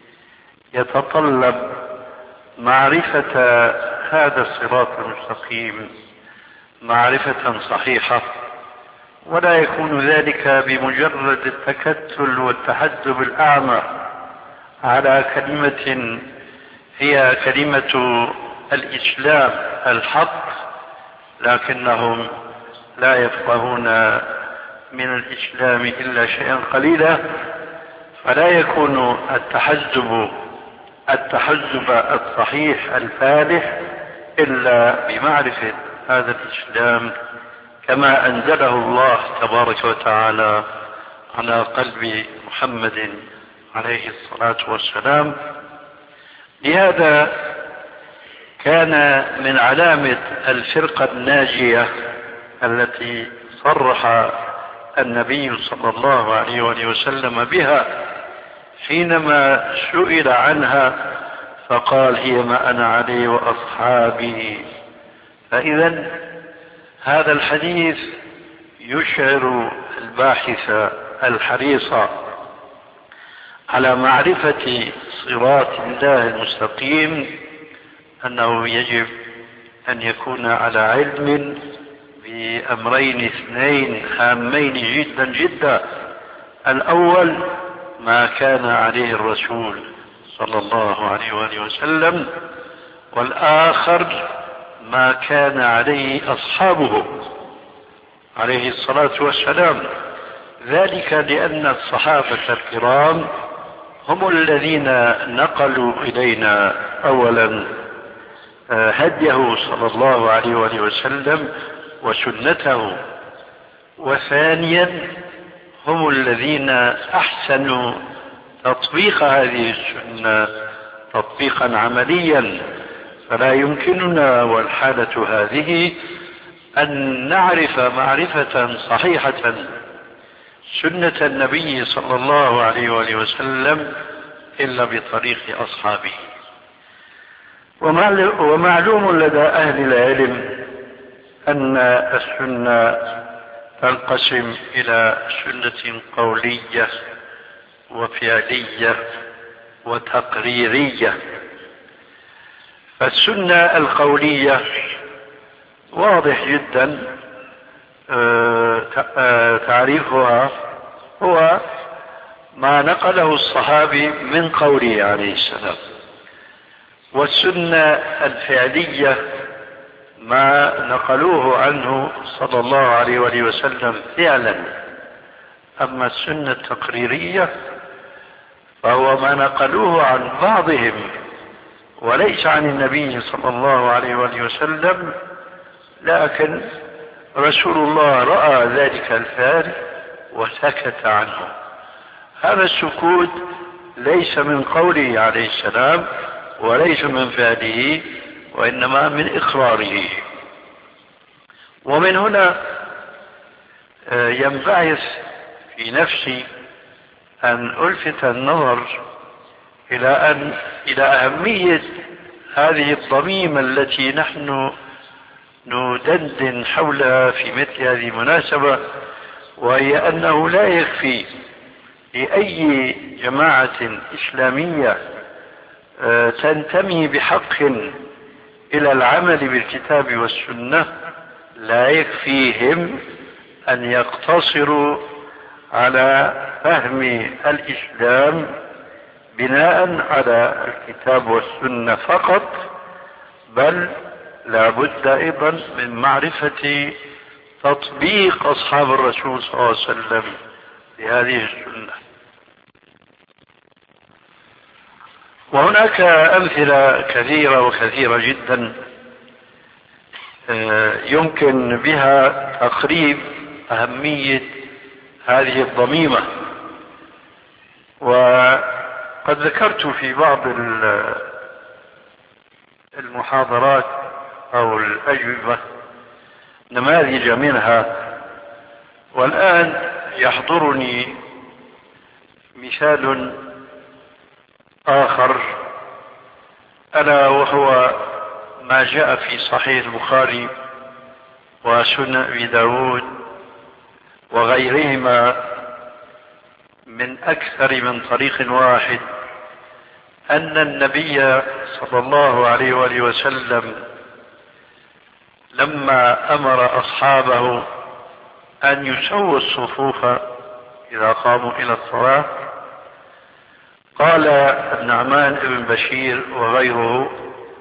يتطلب معرفة هذا الصراط المستقيم معرفة صحيحة، ولا يكون ذلك بمجرد التكتل والتحزب الأعمى على كلمة هي كلمة الإسلام الحق، لكنهم لا يفقهون من الإسلام إلا شيئا قليلا. فلا يكون التحزب التحزب الصحيح الفالح إلا بمعرفة هذا الإسلام كما أنزله الله تبارك وتعالى على قلب محمد عليه الصلاة والسلام. لهذا كان من علامة الفرقة الناجية التي صرح النبي صلى الله عليه وآله وسلم بها حينما سئل عنها فقال: هي ما أنا عليه وأصحابي. فإذا هذا الحديث يشعر الباحث الحريص على معرفة صراط الله المستقيم أنه يجب أن يكون على علم بأمرين اثنين هامين جدا جدا: الأول ما كان عليه الرسول صلى الله عليه وآله وسلم، والآخر ما كان عليه أصحابه عليه الصلاة والسلام. ذلك لأن الصحابة الكرام هم الذين نقلوا إلينا أولا هديه صلى الله عليه وآله وسلم وسنته، وثانيا هم الذين أحسنوا تطبيق هذه السنة تطبيقا عمليا. فلا يمكننا والحالة هذه أن نعرف معرفة صحيحة سنة النبي صلى الله عليه وآله وسلم إلا بطريق أصحابه. ومعلوم لدى أهل العلم أن السنة تنقسم إلى سنة قولية وفعلية وتقريرية. فالسنة القولية واضح جدا تعريفها هو ما نقله الصحابي من قوله عليه السلام. والسنة الفعلية ما نقلوه عنه صلى الله عليه وآله وسلم فعلا. أما السنة التقريرية فهو ما نقلوه عن بعضهم وليس عن النبي صلى الله عليه وآله وسلم، لكن رسول الله رأى ذلك الفعل وسكت عنه. هذا السكوت ليس من قوله عليه السلام وليس من فعله، وإنما من إقراره. ومن هنا ينبعث في نفسي أن ألفت النظر إلى أن إلى أهمية هذه الضميمة التي نحن ندندن حولها في مثل هذه المناسبة، وهي أنه لا يكفي لأي جماعة إسلامية تنتمي بحق إلى العمل بالكتاب والسنة، لا يكفيهم أن يقتصروا على فهم الإسلام بناء على الكتاب والسنة فقط، بل لا بد أيضا من معرفة تطبيق أصحاب الرسول صلى الله عليه وسلم لهذه السنة. وهناك أمثلة كثيرة وكثيرة جدا يمكن بها تقريب أهمية هذه الضميمة، وقد ذكرت في بعض المحاضرات أو الأجوبة نماذج منها، والآن يحضرني مثال آخر، ألا وهو ما جاء في صحيح البخاري وسنن أبي داود وغيرهما من أكثر من طريق واحد، أن النبي صلى الله عليه وآله وسلم لما أمر أصحابه أن يسووا الصفوف إذا قاموا إلى الصلاة، قال النعمان بن بشير وغيره: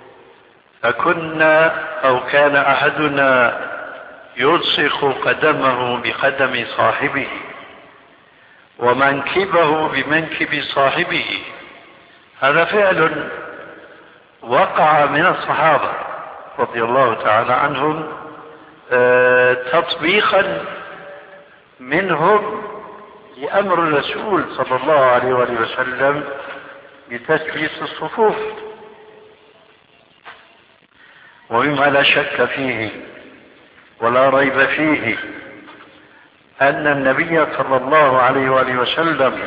فكنا أو كان أحدنا يلصق قدمه بقدم صاحبه ومنكبه بمنكب صاحبه. هذا فعل وقع من الصحابة رضي الله تعالى عنهم، تطبيقا منهم لأمر الرسول صلى الله عليه وسلم بتثبيت الصفوف. ومما لا شك فيه ولا ريب فيه أن النبي صلى الله عليه وسلم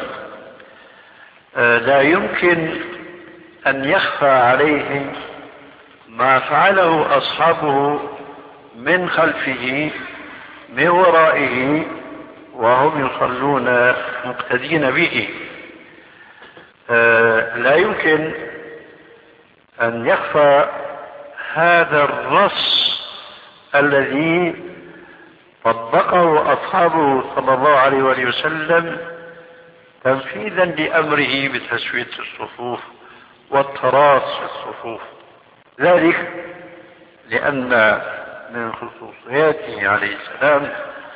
لا يمكن أن يخفى عليه ما فعله أصحابه من خلفه من ورائه وهم يصلون مقتدين به. لا يمكن أن يخفى هذا الرص الذي طبقه أصحابه صلى الله عليه وسلم تنفيذا لأمره بتسوية الصفوف والتراص في الصفوف. ذلك لأن من خصوصياته عليه السلام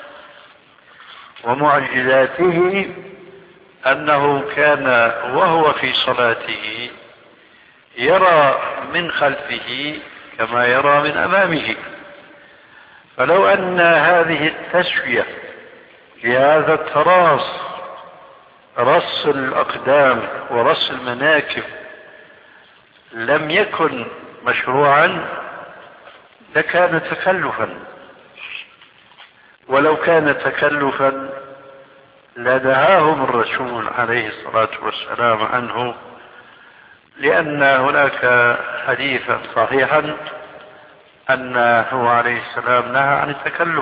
ومعجزاته أنه كان وهو في صلاته يرى من خلفه كما يرى من أمامه. فلو أن هذه التسوية لهذا التراص، رص الأقدام ورص المناكب، لم يكن مشروعا لكان تكلفا، ولو كان تكلفا لنهاهم الرسول عليه الصلاة والسلام عنه، لأن هناك حديثا صحيحا أنه عليه السلام نهى عن التكلف.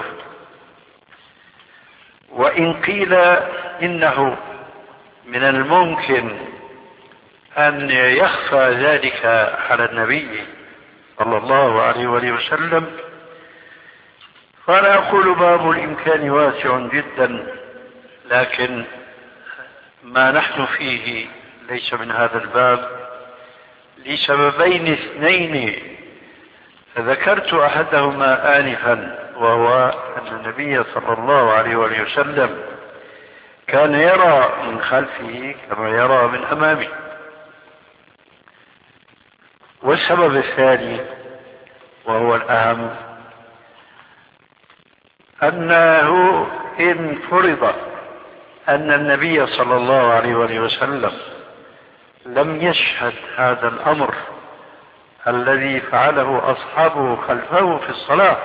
وإن قيل إنه من الممكن أن يخفى ذلك على النبي صلى الله عليه وسلم، فأنا أقول باب الإمكان واسع جدا، لكن ما نحن فيه ليس من هذا الباب لسببين اثنين ذكرت أحدهما آنفا، وهو أن النبي صلى الله عليه وسلم كان يرى من خلفه كما يرى من أمامه. والسبب الثاني وهو الأهم أنه إن فرض أن النبي صلى الله عليه وسلم لم يشهد هذا الأمر الذي فعله أصحابه خلفه في الصلاة،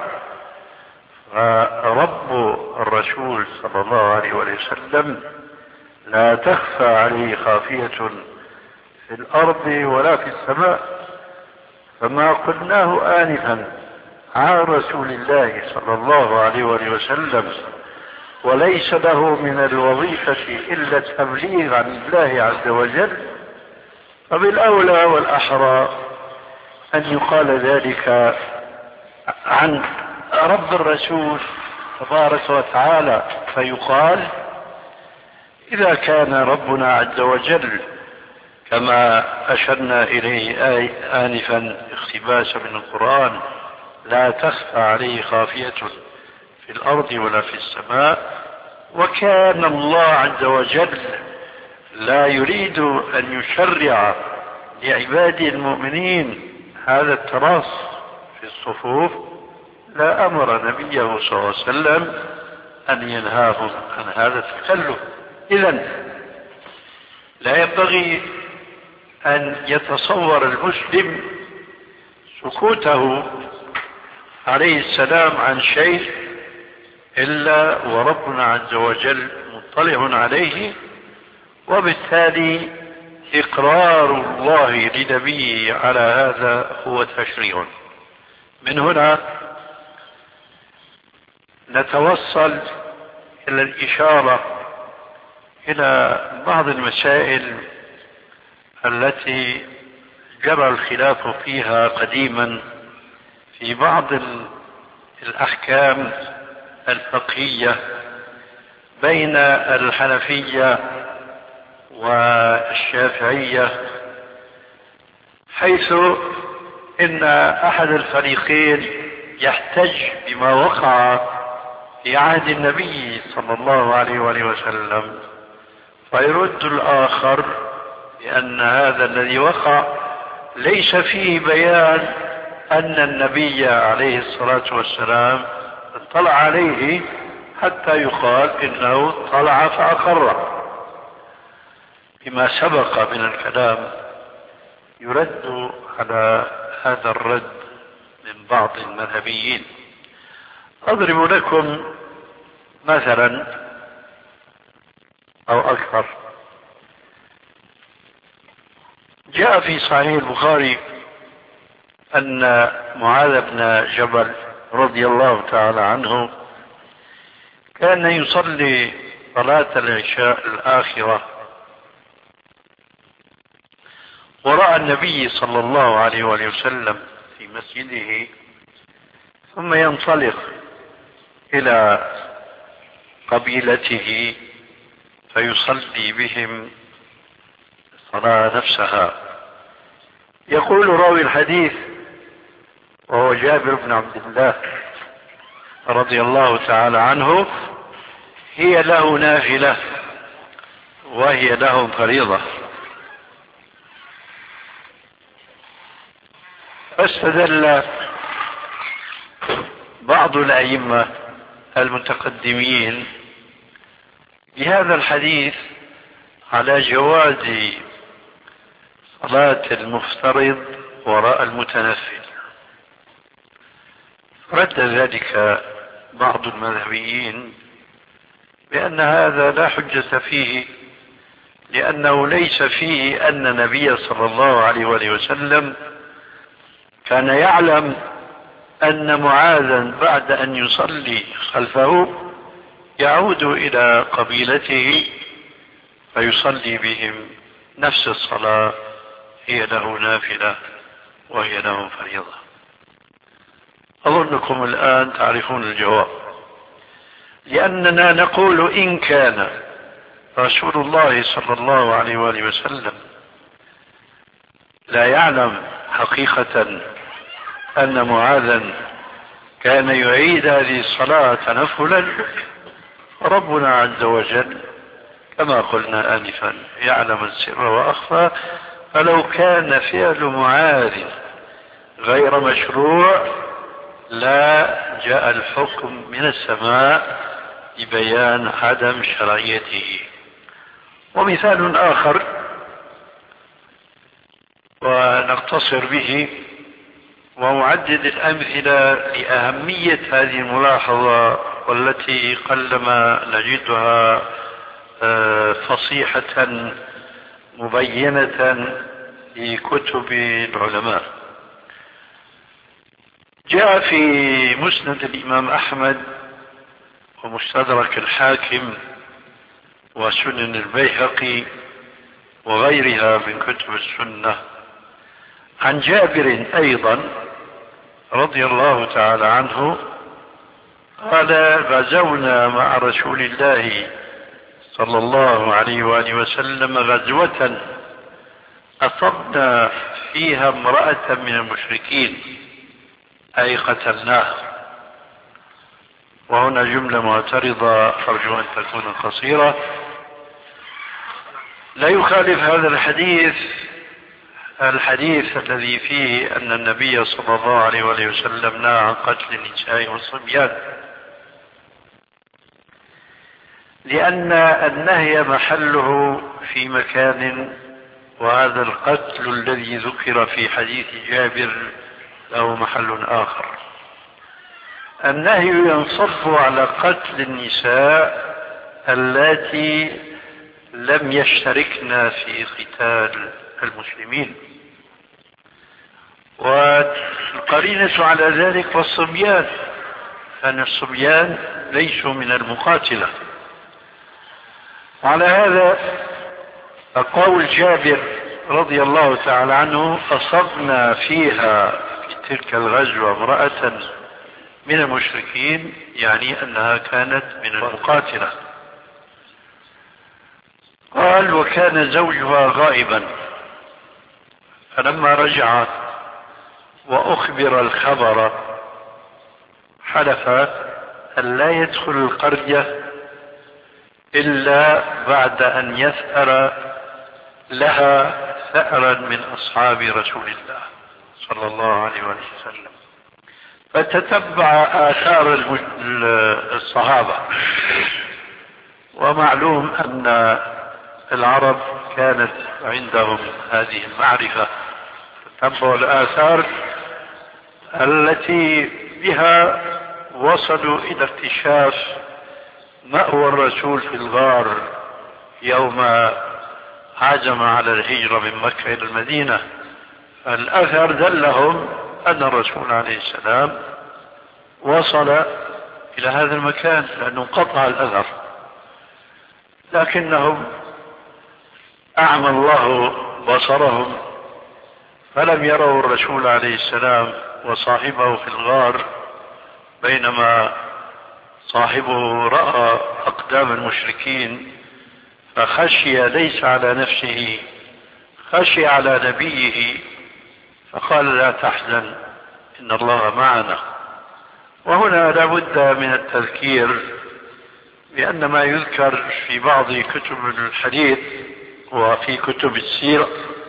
فرب الرسول صلى الله عليه وسلم لا تخفى عليه خافية في الأرض ولا في السماء، فما قلناه آنفا عن رسول الله صلى الله عليه وسلم وليس له من الوظيفة إلا التبليغ عن الله عز وجل، فبالأولى والأحرى أن يقال ذلك عن رب الرسول تبارك وتعالى، فيقال إذا كان ربنا عز وجل كما أشرنا إليه آنفا اقتباسا من القرآن لا تخفى عليه خافية في الأرض ولا في السماء، وكان الله عز وجل لا يريد أن يشرع لعباده المؤمنين هذا التراص في الصفوف لا أمر نبيه صلى الله عليه وسلم أن ينهاهم عن هذا التكلف. إذن لا ينبغي أن يتصور المسلم سكوته عليه السلام عن شيء إلا وربنا عز وجل مطلع عليه، وبالتالي إقرار الله لنبيه على هذا هو تشريع. من هنا نتوصل إلى الإشارة إلى بعض المسائل التي جرى الخلاف فيها قديما في بعض الأحكام الفقهية بين الحنفية والشافعية، حيث إن أحد الفريقين يحتج بما وقع في عهد النبي صلى الله عليه وآله وسلم، فيرد الآخر بأن هذا الذي وقع ليس فيه بيان أن النبي عليه الصلاة والسلام اطلع عليه حتى يقال إنه طلع فأقر. بما سبق من الكلام يرد على هذا الرد من بعض المذهبيين. أضرب لكم مثلا أو أكثر. جاء في صحيح البخاري أن معاذ بن جبل رضي الله تعالى عنه كان يصلي صلاة العشاء الآخرة وراء النبي صلى الله عليه وسلم في مسجده، ثم ينطلق إلى قبيلته فيصلي بهم الصلاة نفسها. يقول راوي الحديث وهو جابر بن عبد الله رضي الله تعالى عنه: هي له نافلة وهي لهم فريضة. فاستدل بعض الأئمة المتقدمين بهذا الحديث على جواز صلاة المفترض وراء المتنفل. رد ذلك بعض المذهبيين بأن هذا لا حجة فيه، لأنه ليس فيه أن النبي صلى الله عليه وسلم كان يعلم أن معاذا بعد أن يصلي خلفه يعود إلى قبيلته فيصلي بهم نفس الصلاة، هي له نافلة وهي لهم فريضة. أظنكم الآن تعرفون الجواب، لأننا نقول إن كان رسول الله صلى الله عليه وآله وسلم لا يعلم حقيقة أن معاذا كان يعيد هذه الصلاة تنفلا، ربنا عز وجل كما قلنا آنفا يعلم السر وأخفى، فلو كان فعل معاذ غير مشروع لا جاء الحكم من السماء لبيان عدم شرعيته. ومثال آخر ونقتصر به ومعدد الأمثلة لأهمية هذه الملاحظة والتي قلما نجدها فصيحة مبينة في كتب العلماء. جاء في مسند الإمام أحمد ومستدرك الحاكم وسنن البيهقي وغيرها من كتب السنة عن جابر أيضا رضي الله تعالى عنه قال: غزونا مع رسول الله صلى الله عليه وآله وسلم غزوة أصبنا فيها امرأة من المشركين أي قتلناه. وهنا جملة معترضة أرجو أن تكون قصيرة. لا يخالف هذا الحديث الحديث الذي فيه أن النبي صلى الله عليه وآله وسلم نهى عن قتل النساء والصبيان، لأن النهي محله في مكان، وهذا القتل الذي ذكر في حديث جابر له محل آخر. النهي ينصب على قتل النساء اللاتي لم يشتركن في قتال المسلمين، والقرينة على ذلك والصبيان، أن الصبيان ليسوا من المقاتلة. على هذا قول جابر رضي الله تعالى عنه: أصبنا فيها في تلك الغزوة امرأة من المشركين، يعني أنها كانت من المقاتلة. قال: وكان زوجها غائبا، فلما رجعت وأخبر الخبر حلف أن لا يدخل القرية إلا بعد أن يثأر لها ثأرا من أصحاب رسول الله صلى الله عليه وسلم. فتتبع آثار الصحابة، ومعلوم أن العرب كانت عندهم هذه المعرفة، تتبع الآثار التي بها وصلوا إلى اكتشاف مأوى الرسول في الغار يوم عزم على الهجرة من مكة إلى المدينة. الأثر دلهم أن الرسول عليه السلام وصل إلى هذا المكان، لأنه قطع الأثر، لكنهم أعمى الله بصرهم فلم يروا الرسول عليه السلام وصاحبه في الغار، بينما صاحبه رأى أقدام المشركين فخشي ليس على نفسه، خشي على نبيه، فقال: لا تحزن إن الله معنا. وهنا لابد من التذكير بأن ما يذكر في بعض كتب الحديث وفي كتب السيرة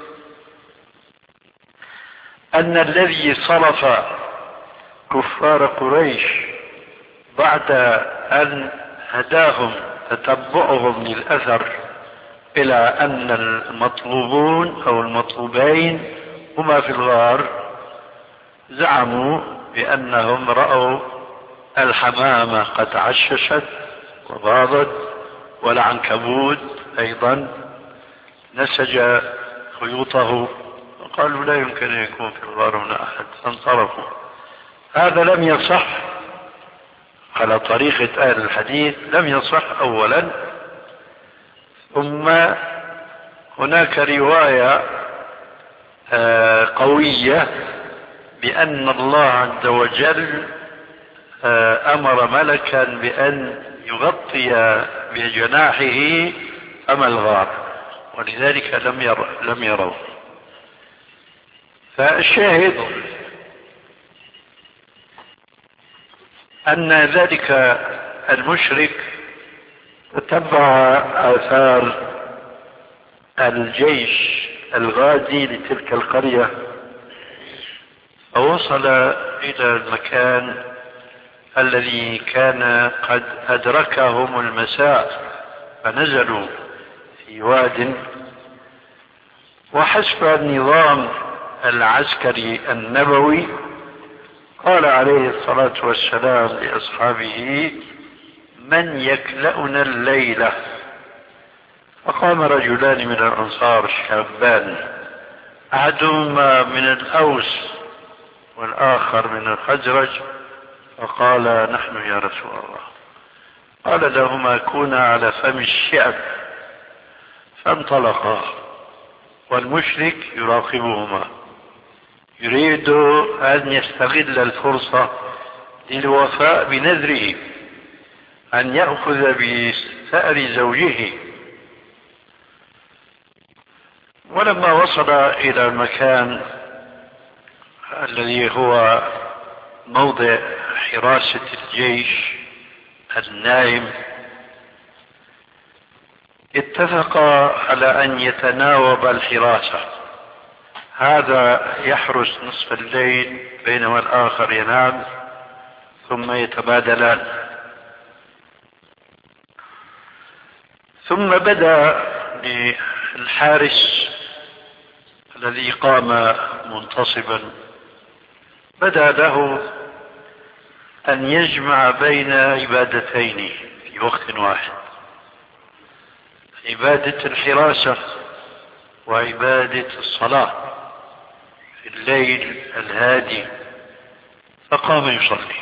أن الذي صرف كفار قريش بعد أن هداهم تتبعهم للأثر إلى أن المطلوبون أو المطلوبين هما في الغار، زعموا بأنهم رأوا الحمامة قد عششت وباضت، والعنكبوت أيضا نسج خيوطه، وقالوا لا يمكن أن يكون في الغار هنا أحد، فانصرفوا. هذا لم يصح على طريقة أهل الحديث، لم يصح أولا. ثم هناك رواية قوية بأن الله عز وجل أمر ملكا بأن يغطي بجناحه أم الغار، ولذلك لم ير لم يروا. فالشاهد أن ذلك المشرك تتبع آثار الجيش الغازي لتلك القرية، فوصل إلى المكان الذي كان قد أدركهم المساء، فنزلوا في واد. وحسب النظام العسكري النبوي قال عليه الصلاة والسلام لأصحابه: من يكلأنا الليلة؟ فقام رجلان من الأنصار شابان، أحدهما من الأوس والآخر من الخزرج، فقال نحن يا رسول الله. قال لهما كونا على فم الشعب، فانطلقا والمشرك يراقبهما يريد أن يستغل الفرصة للوفاء بنذره أن يأخذ بثأر زوجه. ولما وصل إلى المكان الذي هو موضع حراسة الجيش النائم، اتفق على أن يتناوب الحراسة، هذا يحرس نصف الليل بينما الآخر ينام، ثم يتبادلان. ثم بدأ للحارس الذي قام منتصبا، بدأ له أن يجمع بين عبادتين في وقت واحد، عبادة الحراسة وعبادة الصلاة في الليل الهادي، فقام يصلي.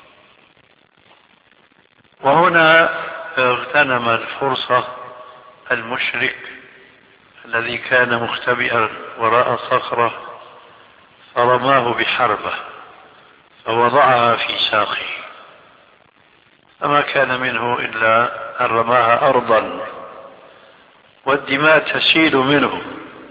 وهنا اغتنم الفرصة المشرك الذي كان مختبئا وراء صخرة، فرماه بحربة فوضعها في ساقه، فما كان منه إلا أن رماها أرضا والدماء تسيل منه.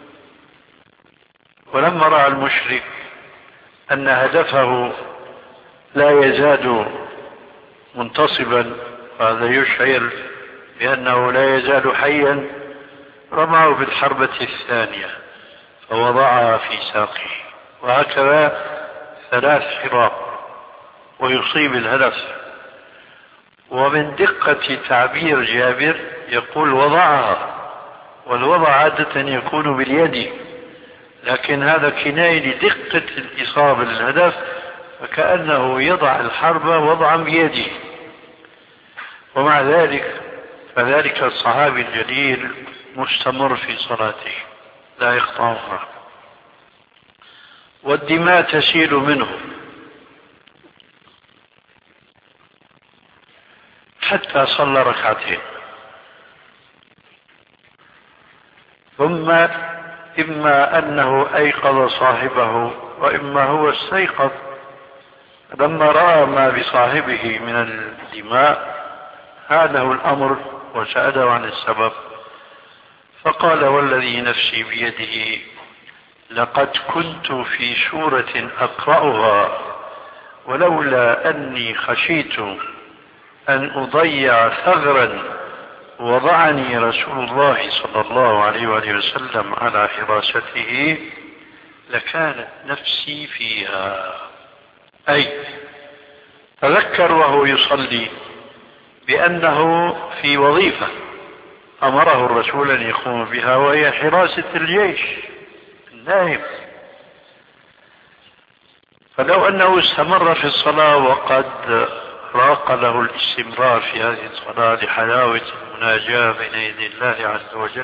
ولما رأى المشرك أن هدفه لا يزال منتصبا، وهذا يشعر بأنه لا يزال حيا، رماه بالحربة الثانية فوضعها في ساقه، وهكذا ثلاث حراب ويصيب الهدف. ومن دقة تعبير جابر يقول وضعها، والوضع عادة يكون باليد، لكن هذا كناية لدقة الإصابة للهدف، فكأنه يضع الحرب وضعا بيده. ومع ذلك فذلك الصحابي الجليل مستمر في صلاته لا يقطعها، والدماء تسيل منه حتى صلى ركعتين. ثم إما أنه أيقظ صاحبه وإما هو استيقظ، لما رأى ما بصاحبه من الدماء هاله الأمر وسأله عن السبب، فقال والذي نفسي بيده لقد كنت في سورة أقرأها، ولولا أني خشيت أن أضيع ثغرا وضعني رسول الله صلى الله عليه وآله وسلم على حراسته لكانت نفسي فيها. أي تذكر وهو يصلي بأنه في وظيفة أمره الرسول أن يقوم بها، وهي حراسة الجيش النائم. فلو أنه استمر في الصلاة وقد راق له الاستمرار في هذه الصلاة لحلاوة المناجاة بين يدي الله عز وجل،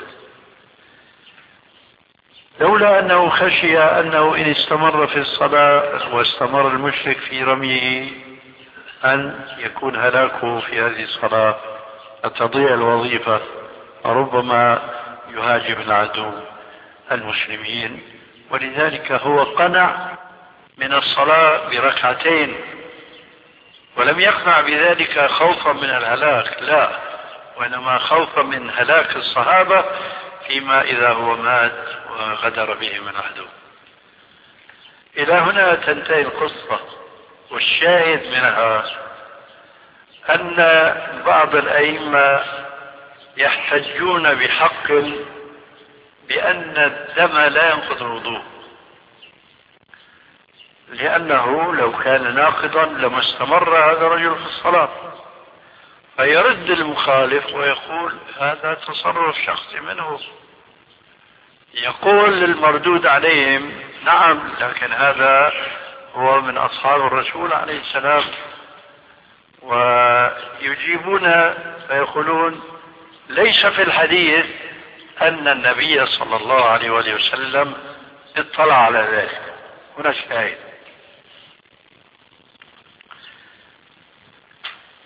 لولا أنه خشي أنه إن استمر في الصلاة واستمر المشرك في رميه أن يكون هلاكه في هذه الصلاة، فتضيع الوظيفة، ربما يهاجم العدو المسلمين. ولذلك هو قنع من الصلاة بركعتين، ولم يقنع بذلك خوفا من الهلاك، لا، وإنما خوفا من هلاك الصحابة فيما إذا هو مات وغدر بهم العدو. إلى هنا تنتهي القصة، والشاهد منها أن بعض الأئمة يحتجون بحق بأن الدم لا ينقض الوضوء، لأنه لو كان ناقضا لما استمر هذا الرجل في الصلاة، فيرد المخالف ويقول هذا تصرف شخصي منه. يقول للمردود عليهم نعم، لكن هذا هو من أصحاب الرسول عليه السلام، ويجيبون فيقولون ليس في الحديث أن النبي صلى الله عليه وسلم اطلع على ذلك. هنا شاهد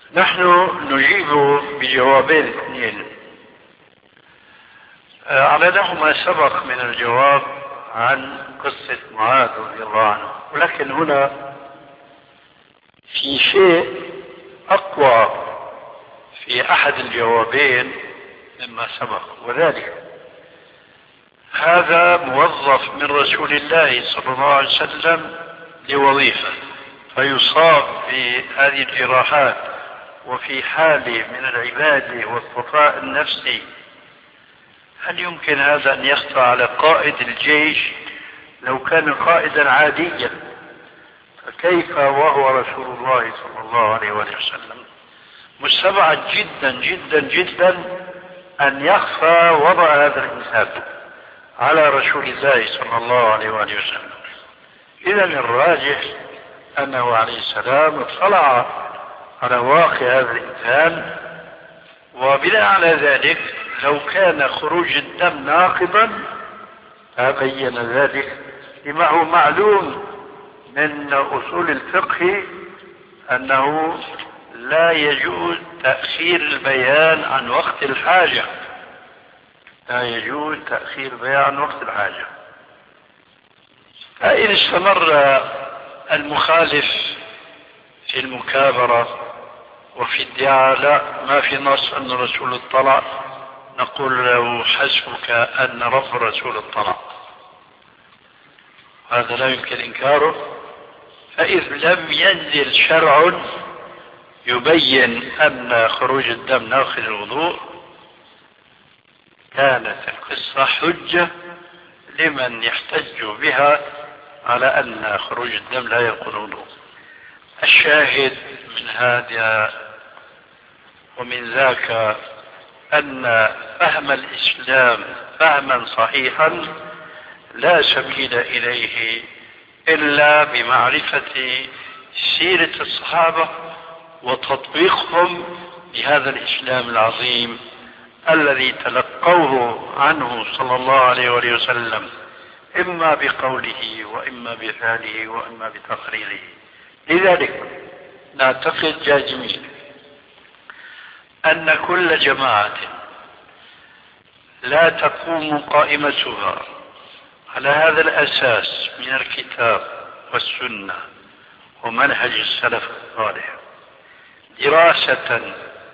نحن نجيب بجوابين اثنين. على له ما سبق من الجواب عن قصة معاذ رضي الله عنه، ولكن هنا في شيء أقوى في أحد الجوابين مما سبق، وذلك هذا موظف من رسول الله صلى الله عليه وسلم لوظيفة، فيصاب بهذه الجراحات وفي حالة من العبادة والصفاء النفسي. هل يمكن هذا أن يخفى على قائد الجيش لو كان قائدا عاديا؟ فكيف وهو رسول الله صلى الله عليه وسلم؟ مستبعد جدا جدا جدا أن يخفى وضع هذا الإنسان على رسول الله صلى الله عليه وسلم. إذا الراجح أنه عليه السلام اطلع على واقع هذا الإنسان، وبناء على ذلك لو كان خروج الدم ناقضا فبين ذلك لما هو معلوم من أصول الفقه أنه لا يجوز تأخير البيان عن وقت الحاجة، لا يجوز تأخير البيان عن وقت الحاجة. فإن استمر المخالف في المكابرة وفي ادعاء لا ما في نص أن الرسول اطلع، نقول له حسبك أن رب الرسول اطلع، هذا لا يمكن إنكاره. فإذ لم ينزل شرع يبين أن خروج الدم ناقض الوضوء كانت القصة حجة لمن يحتج بها على أن خروج الدم لا ينقض الوضوء. الشاهد من هذا ومن ذاك أن فهم الإسلام فهما صحيحا لا سبيل إليه إلا بمعرفة سيرة الصحابة وتطبيقهم لهذا الإسلام العظيم الذي تلقوه عنه صلى الله عليه وسلم، إما بقوله وإما بفعله وإما بتقريره. لذلك نعتقد جازمين أن كل جماعة لا تقوم قائمتها على هذا الأساس من الكتاب والسنة ومنهج السلف الصالح دراسة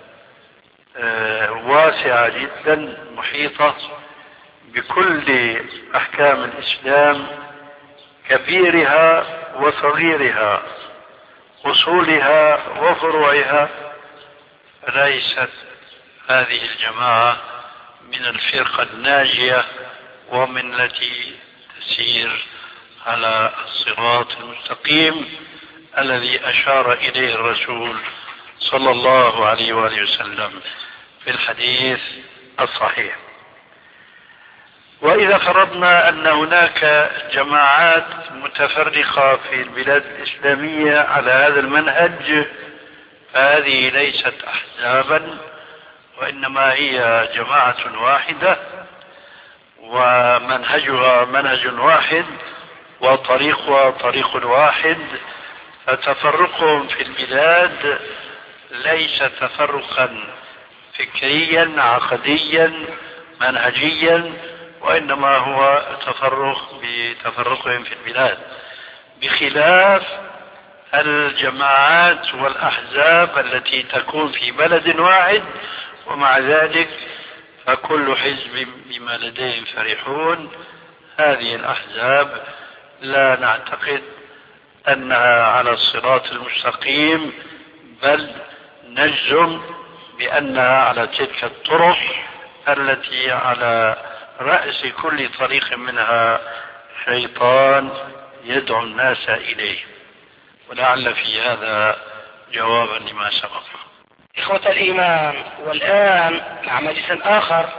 واسعة جدا محيطة بكل أحكام الإسلام كبيرها وصغيرها، أصولها وفروعها، فليست هذه الجماعة من الفرقة الناجية ومن التي تسير على الصراط المستقيم الذي أشار إليه الرسول صلى الله عليه وآله وسلم في الحديث الصحيح. وإذا فرضنا أن هناك جماعات متفرقة في البلاد الإسلامية على هذا المنهج، فهذه ليست أحزابا وإنما هي جماعة واحدة ومنهجها منهج واحد وطريقها طريق واحد، فتفرقهم في البلاد ليس تفرقا فكريا عقديا منهجيا، وإنما هو تفرق بتفرقهم في البلاد، بخلاف الجماعات والأحزاب التي تكون في بلد واحد ومع ذلك فكل حزب بما لديهم فرحون. هذه الأحزاب لا نعتقد أنها على الصراط المستقيم، بل نجزم بأنها على تلك الطرق التي على رأس كل طريق منها شيطان يدعو الناس إليه. ولعل في هذا جوابا لما سبق. إخوة الإيمان، والآن مع مجلس آخر.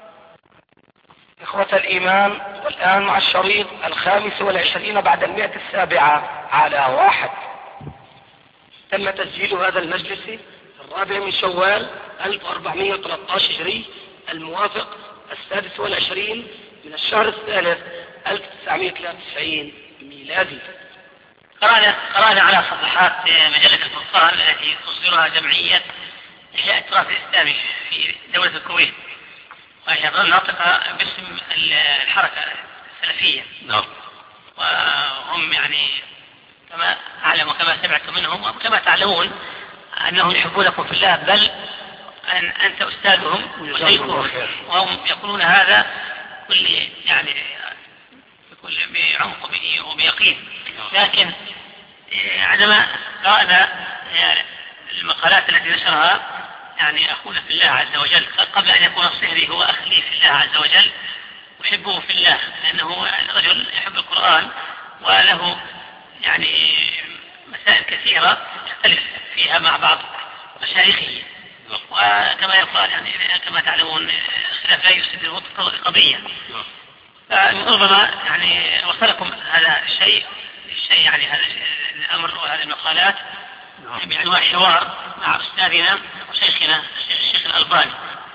إخوة الإيمان، والآن مع الشريط الخامس والعشرين بعد المئة السابعة على واحد. تم تسجيل هذا المجلس الرابع من شوال ألف وأربعمائة وثلاثة عشر هجري، الموافق السادس والعشرين من الشهر الثالث ألف وتسعمائة وثلاثة وتسعين ميلادي. قرأنا قرأنا على صفحات مجلة الفرقان التي تصدرها جمعية إحياء التراث الإسلامي في دولة الكويت، وهي ناطقة باسم الحركة السلفية. نعم. وهم يعني كما أعلم وكما سمعت منهم وكما تعلمون أنهم يحبونكم في الله، بل أن أنت أستاذهم وشيخهم، وهم يقولون هذا كل يعني بكل بعمق وبيقين. لكن عندما قرأنا المقالات التي نشرها يعني أخونا في الله عز وجل قبل أن يكون الصهري هو أخي في الله عز وجل، أحبه في الله لأنه رجل يحب القرآن وله يعني مسائل كثيرة يختلف فيها مع بعض مشايخه، وكما يقال يعني كما تعلمون الخلاف لا يفسد القضية. فربما يعني وصلكم هذا الشيء الشيء يعني هذا الأمر وهذه المقالات بعنوان حوار مع أستاذنا وشيخنا الشيخ الألباني.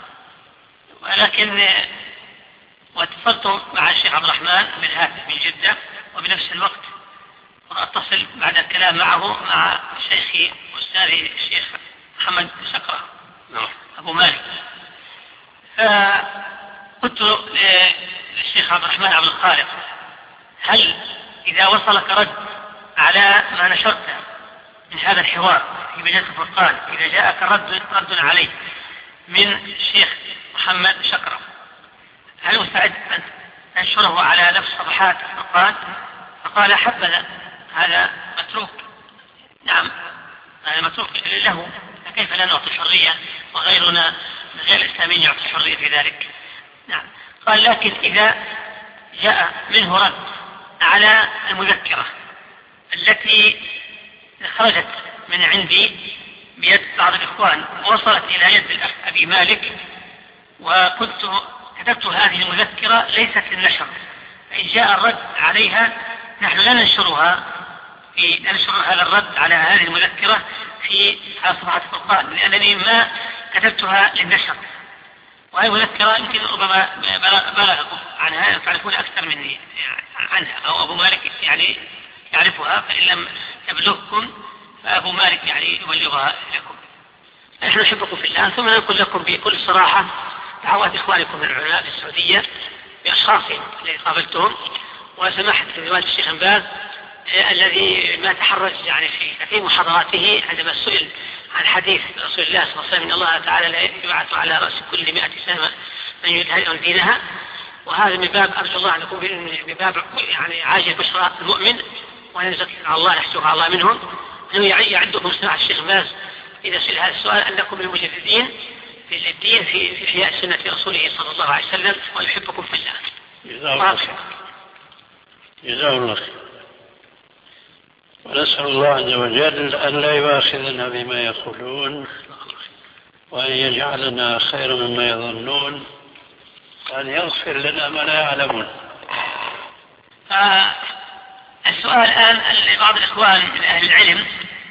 ولكن واتصلت مع الشيخ عبد الرحمن بالهاتف من جدة، وبنفس الوقت وأتصل بعد الكلام معه مع شيخي وأستاذي الشيخ محمد شقرة أبو مالك. فقلت للشيخ عبد الرحمن عبد الخالق: هل إذا وصلك رد على ما نشرته من هذا الحوار في مجلة الفرقان، إذا جاءك رد, رد عليه من الشيخ محمد شقرة، هل مستعد أن تنشره على نفس صفحات الفرقان؟ فقال: حبذا، هذا متروك. نعم، هذا متروك له، كيف لا نعطي الحرية وغيرنا غير الإسلاميين يعطي الحرية في ذلك؟ نعم. قال: لكن إذا جاء منه رد على المذكرة التي خرجت من عندي بيد بعض الإخوان ووصلت إلى يد الأخ أبي مالك، وكنت كتبت هذه المذكرة ليست للنشر، فإن جاء الرد عليها نحن لا ننشرها في ننشر هذا الرد على هذه المذكرة في على صفحة الفرقان، لأنني ما كتبتها للنشر، وهي مذكرة يمكن ربما بلغكم عنها تعرفون أكثر مني عنها، أو أبو مالك يعني يعرفها، فإن لم تبلغكم فأبو مالك يعني يبلغها لكم. نحن نحبكم في الله، ثم نقول لكم بكل صراحة دعوات إخوانكم من العلماء في السعودية بأشخاصهم الذي قابلتهم، وسماحة والد الشيخ بن باز الذي ما تحرج يعني في كثير محاضراته عندما سئل عن حديث رسول الله صلى الله عليه وسلم: إن الله تعالى لا يبعث على رأس كل مئة سنة من يدهن دينها. وهذا من باب أرجو الله أن يكون من باب يعني عاجل بشرى المؤمن، وننزل على الله نحسوها على الله منهم، أنه يعدكم سماحة الشيخ باز إذا سئل هذا السؤال أنكم من المجددين في الدين في في إحياء سنة رسوله صلى الله عليه وسلم، ويحبكم في الله. جزاه الله خير. جزاه الله خير. ونسأل الله عز وجل أن لا يؤاخذنا بما يقولون، وأن يجعلنا خيرا مما يظنون، وأن يغفر لنا ما لا يعلمون. آه السؤال الآن لبعض الإخوان من أهل العلم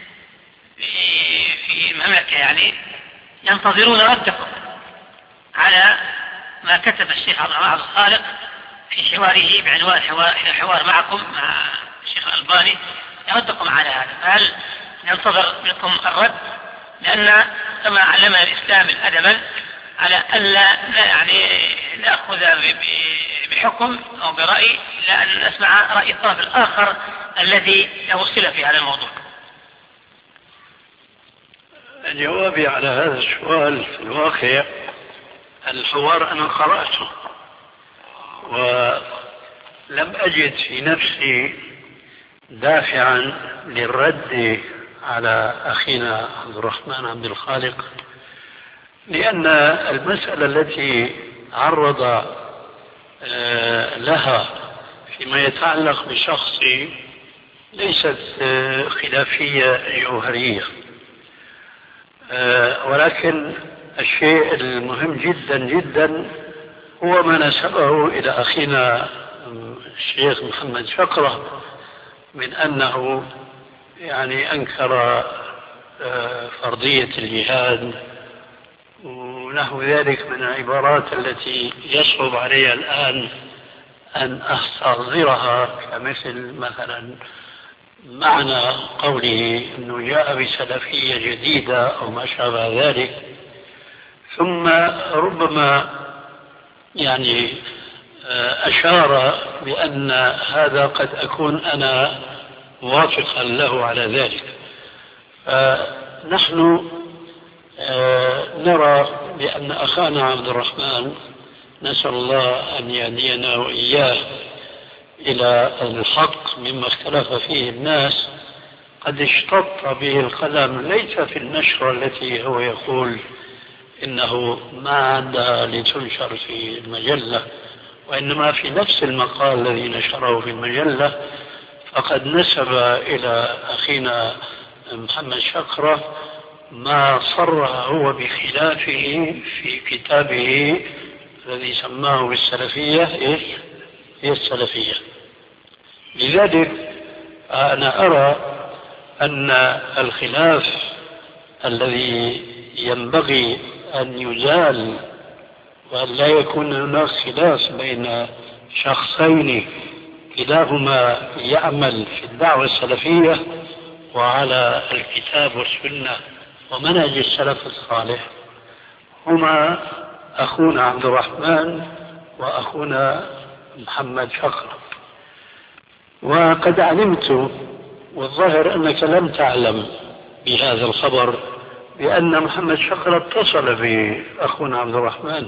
في المملكة يعني ينتظرون ردكم على ما كتب الشيخ عبد الرحمن الخالق في حواره بعنوان حوار, حوار معكم مع الشيخ الألباني، يردكم على هذا. هل ننتظر منكم الرد؟ لأن كما علمنا الإسلام أدبا على أن لا يعني نأخذ بحكم أو برأي، إلا أن نسمع رأي الطرف الآخر الذي له صلة في هذا الموضوع. جوابي على هذا السؤال في الواقع الحوار أنا قرأته ولم أجد في نفسي دافعا للرد على أخينا عبد الرحمن عبد الخالق، لأن المسألة التي عرض لها فيما يتعلق بشخصي ليست خلافية جوهرية، ولكن الشيء المهم جدا جدا هو ما نسبه إلى أخينا الشيخ محمد شقرة من أنه يعني أنكر فرضية الجهاد ونحو ذلك من العبارات التي يصعب علي الآن أن أستحضرها، كمثل مثلا معنى قوله أنه جاء بسلفية جديدة أو ما شابه ذلك، ثم ربما يعني أشار بأن هذا قد أكون أنا موافقا له على ذلك. نحن نرى بأن أخانا عبد الرحمن نسأل الله أن يهدينا وإياه إلى الحق مما اختلف فيه الناس، قد اشتط به القلم ليس في النشرة التي هو يقول إنه ما عندها لتنشر في المجلة، وإنما في نفس المقال الذي نشره في المجلة، فقد نسب إلى أخينا محمد شقرة ما صرح هو بخلافه في كتابه الذي سماه بالسلفية إيه؟ هي السلفية. لذلك أنا أرى أن الخلاف الذي ينبغي أن يزال وأن لا يكون هناك خلاف بين شخصين كلاهما يعمل في الدعوة السلفية وعلى الكتاب والسنة ومنهج السلف الصالح، هما أخونا عبد الرحمن وأخونا محمد شقرة. وقد علمت والظاهر أنك لم تعلم بهذا الخبر بأن محمد شقرة اتصل بأخونا عبد الرحمن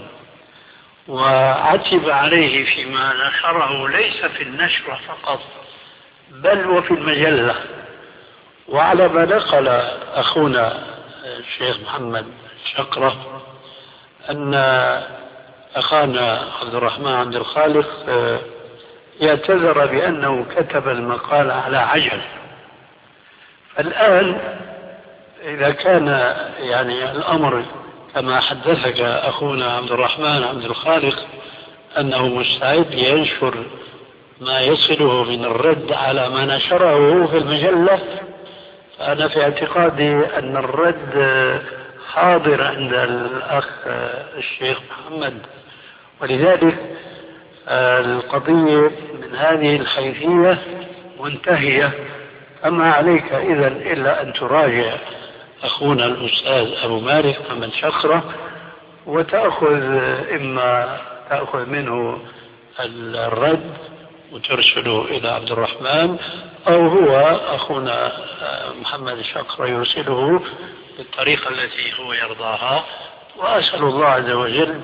وعتب عليه فيما نشره ليس في النشر فقط بل وفي المجلة. وعلى ما نقل أخونا الشيخ محمد شقرة أن أخانا عبد الرحمن عبد الخالق يعتذر بأنه كتب المقال على عجل. الآن إذا كان يعني الأمر كما حدثك أخونا عبد الرحمن عبد الخالق أنه مستعد ينشر ما يصله من الرد على ما نشره في المجلة، فأنا في اعتقادي أن الرد حاضر عند الأخ الشيخ محمد، ولذلك القضية من هذه الحيثية منتهية. أما عليك إذن إلا أن تراجع أخونا الأستاذ أبو مالك محمد شقرة وتأخذ إما تأخذ منه الرد وترسله إلى عبد الرحمن، أو هو أخونا محمد شقرة يرسله بالطريقة التي هو يرضاها. وأسأل الله عز وجل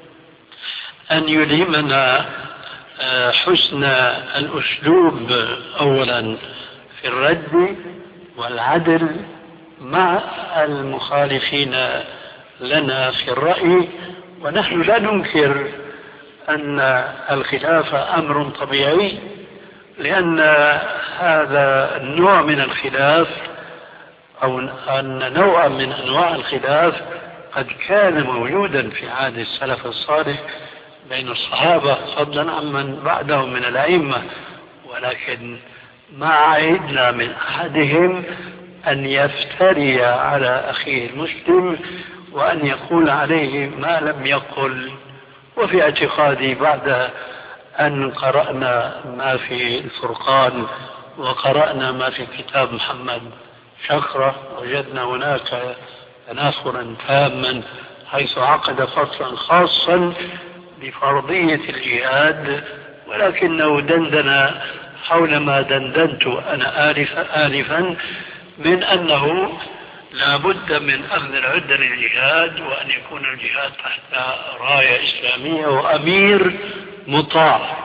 أن يلهمنا حسن الأسلوب أولا في الرد والعدل مع المخالفين لنا في الرأي. ونحن لا ننكر أن الخلاف أمر طبيعي، لأن هذا النوع من الخلاف أو أن نوعا من أنواع الخلاف قد كان موجودا في عهد السلف الصالح بين الصحابة فضلا عمن بعدهم من الأئمة، ولكن ما عهدنا من أحدهم أن يفتري على أخيه المسلم وأن يقول عليه ما لم يقل. وفي اعتقادي بعد أن قرأنا ما في الفرقان وقرأنا ما في كتاب محمد شقرة وجدنا هناك تناخرا تاما، حيث عقد فصلا خاصا بفرضية الجهاد، ولكنه دندن حول ما دندنت أنا آلفا, آلفا من أنه لا بد من أخذ العدة للجهاد، وأن يكون الجهاد تحت راية إسلامية وأمير مطاع.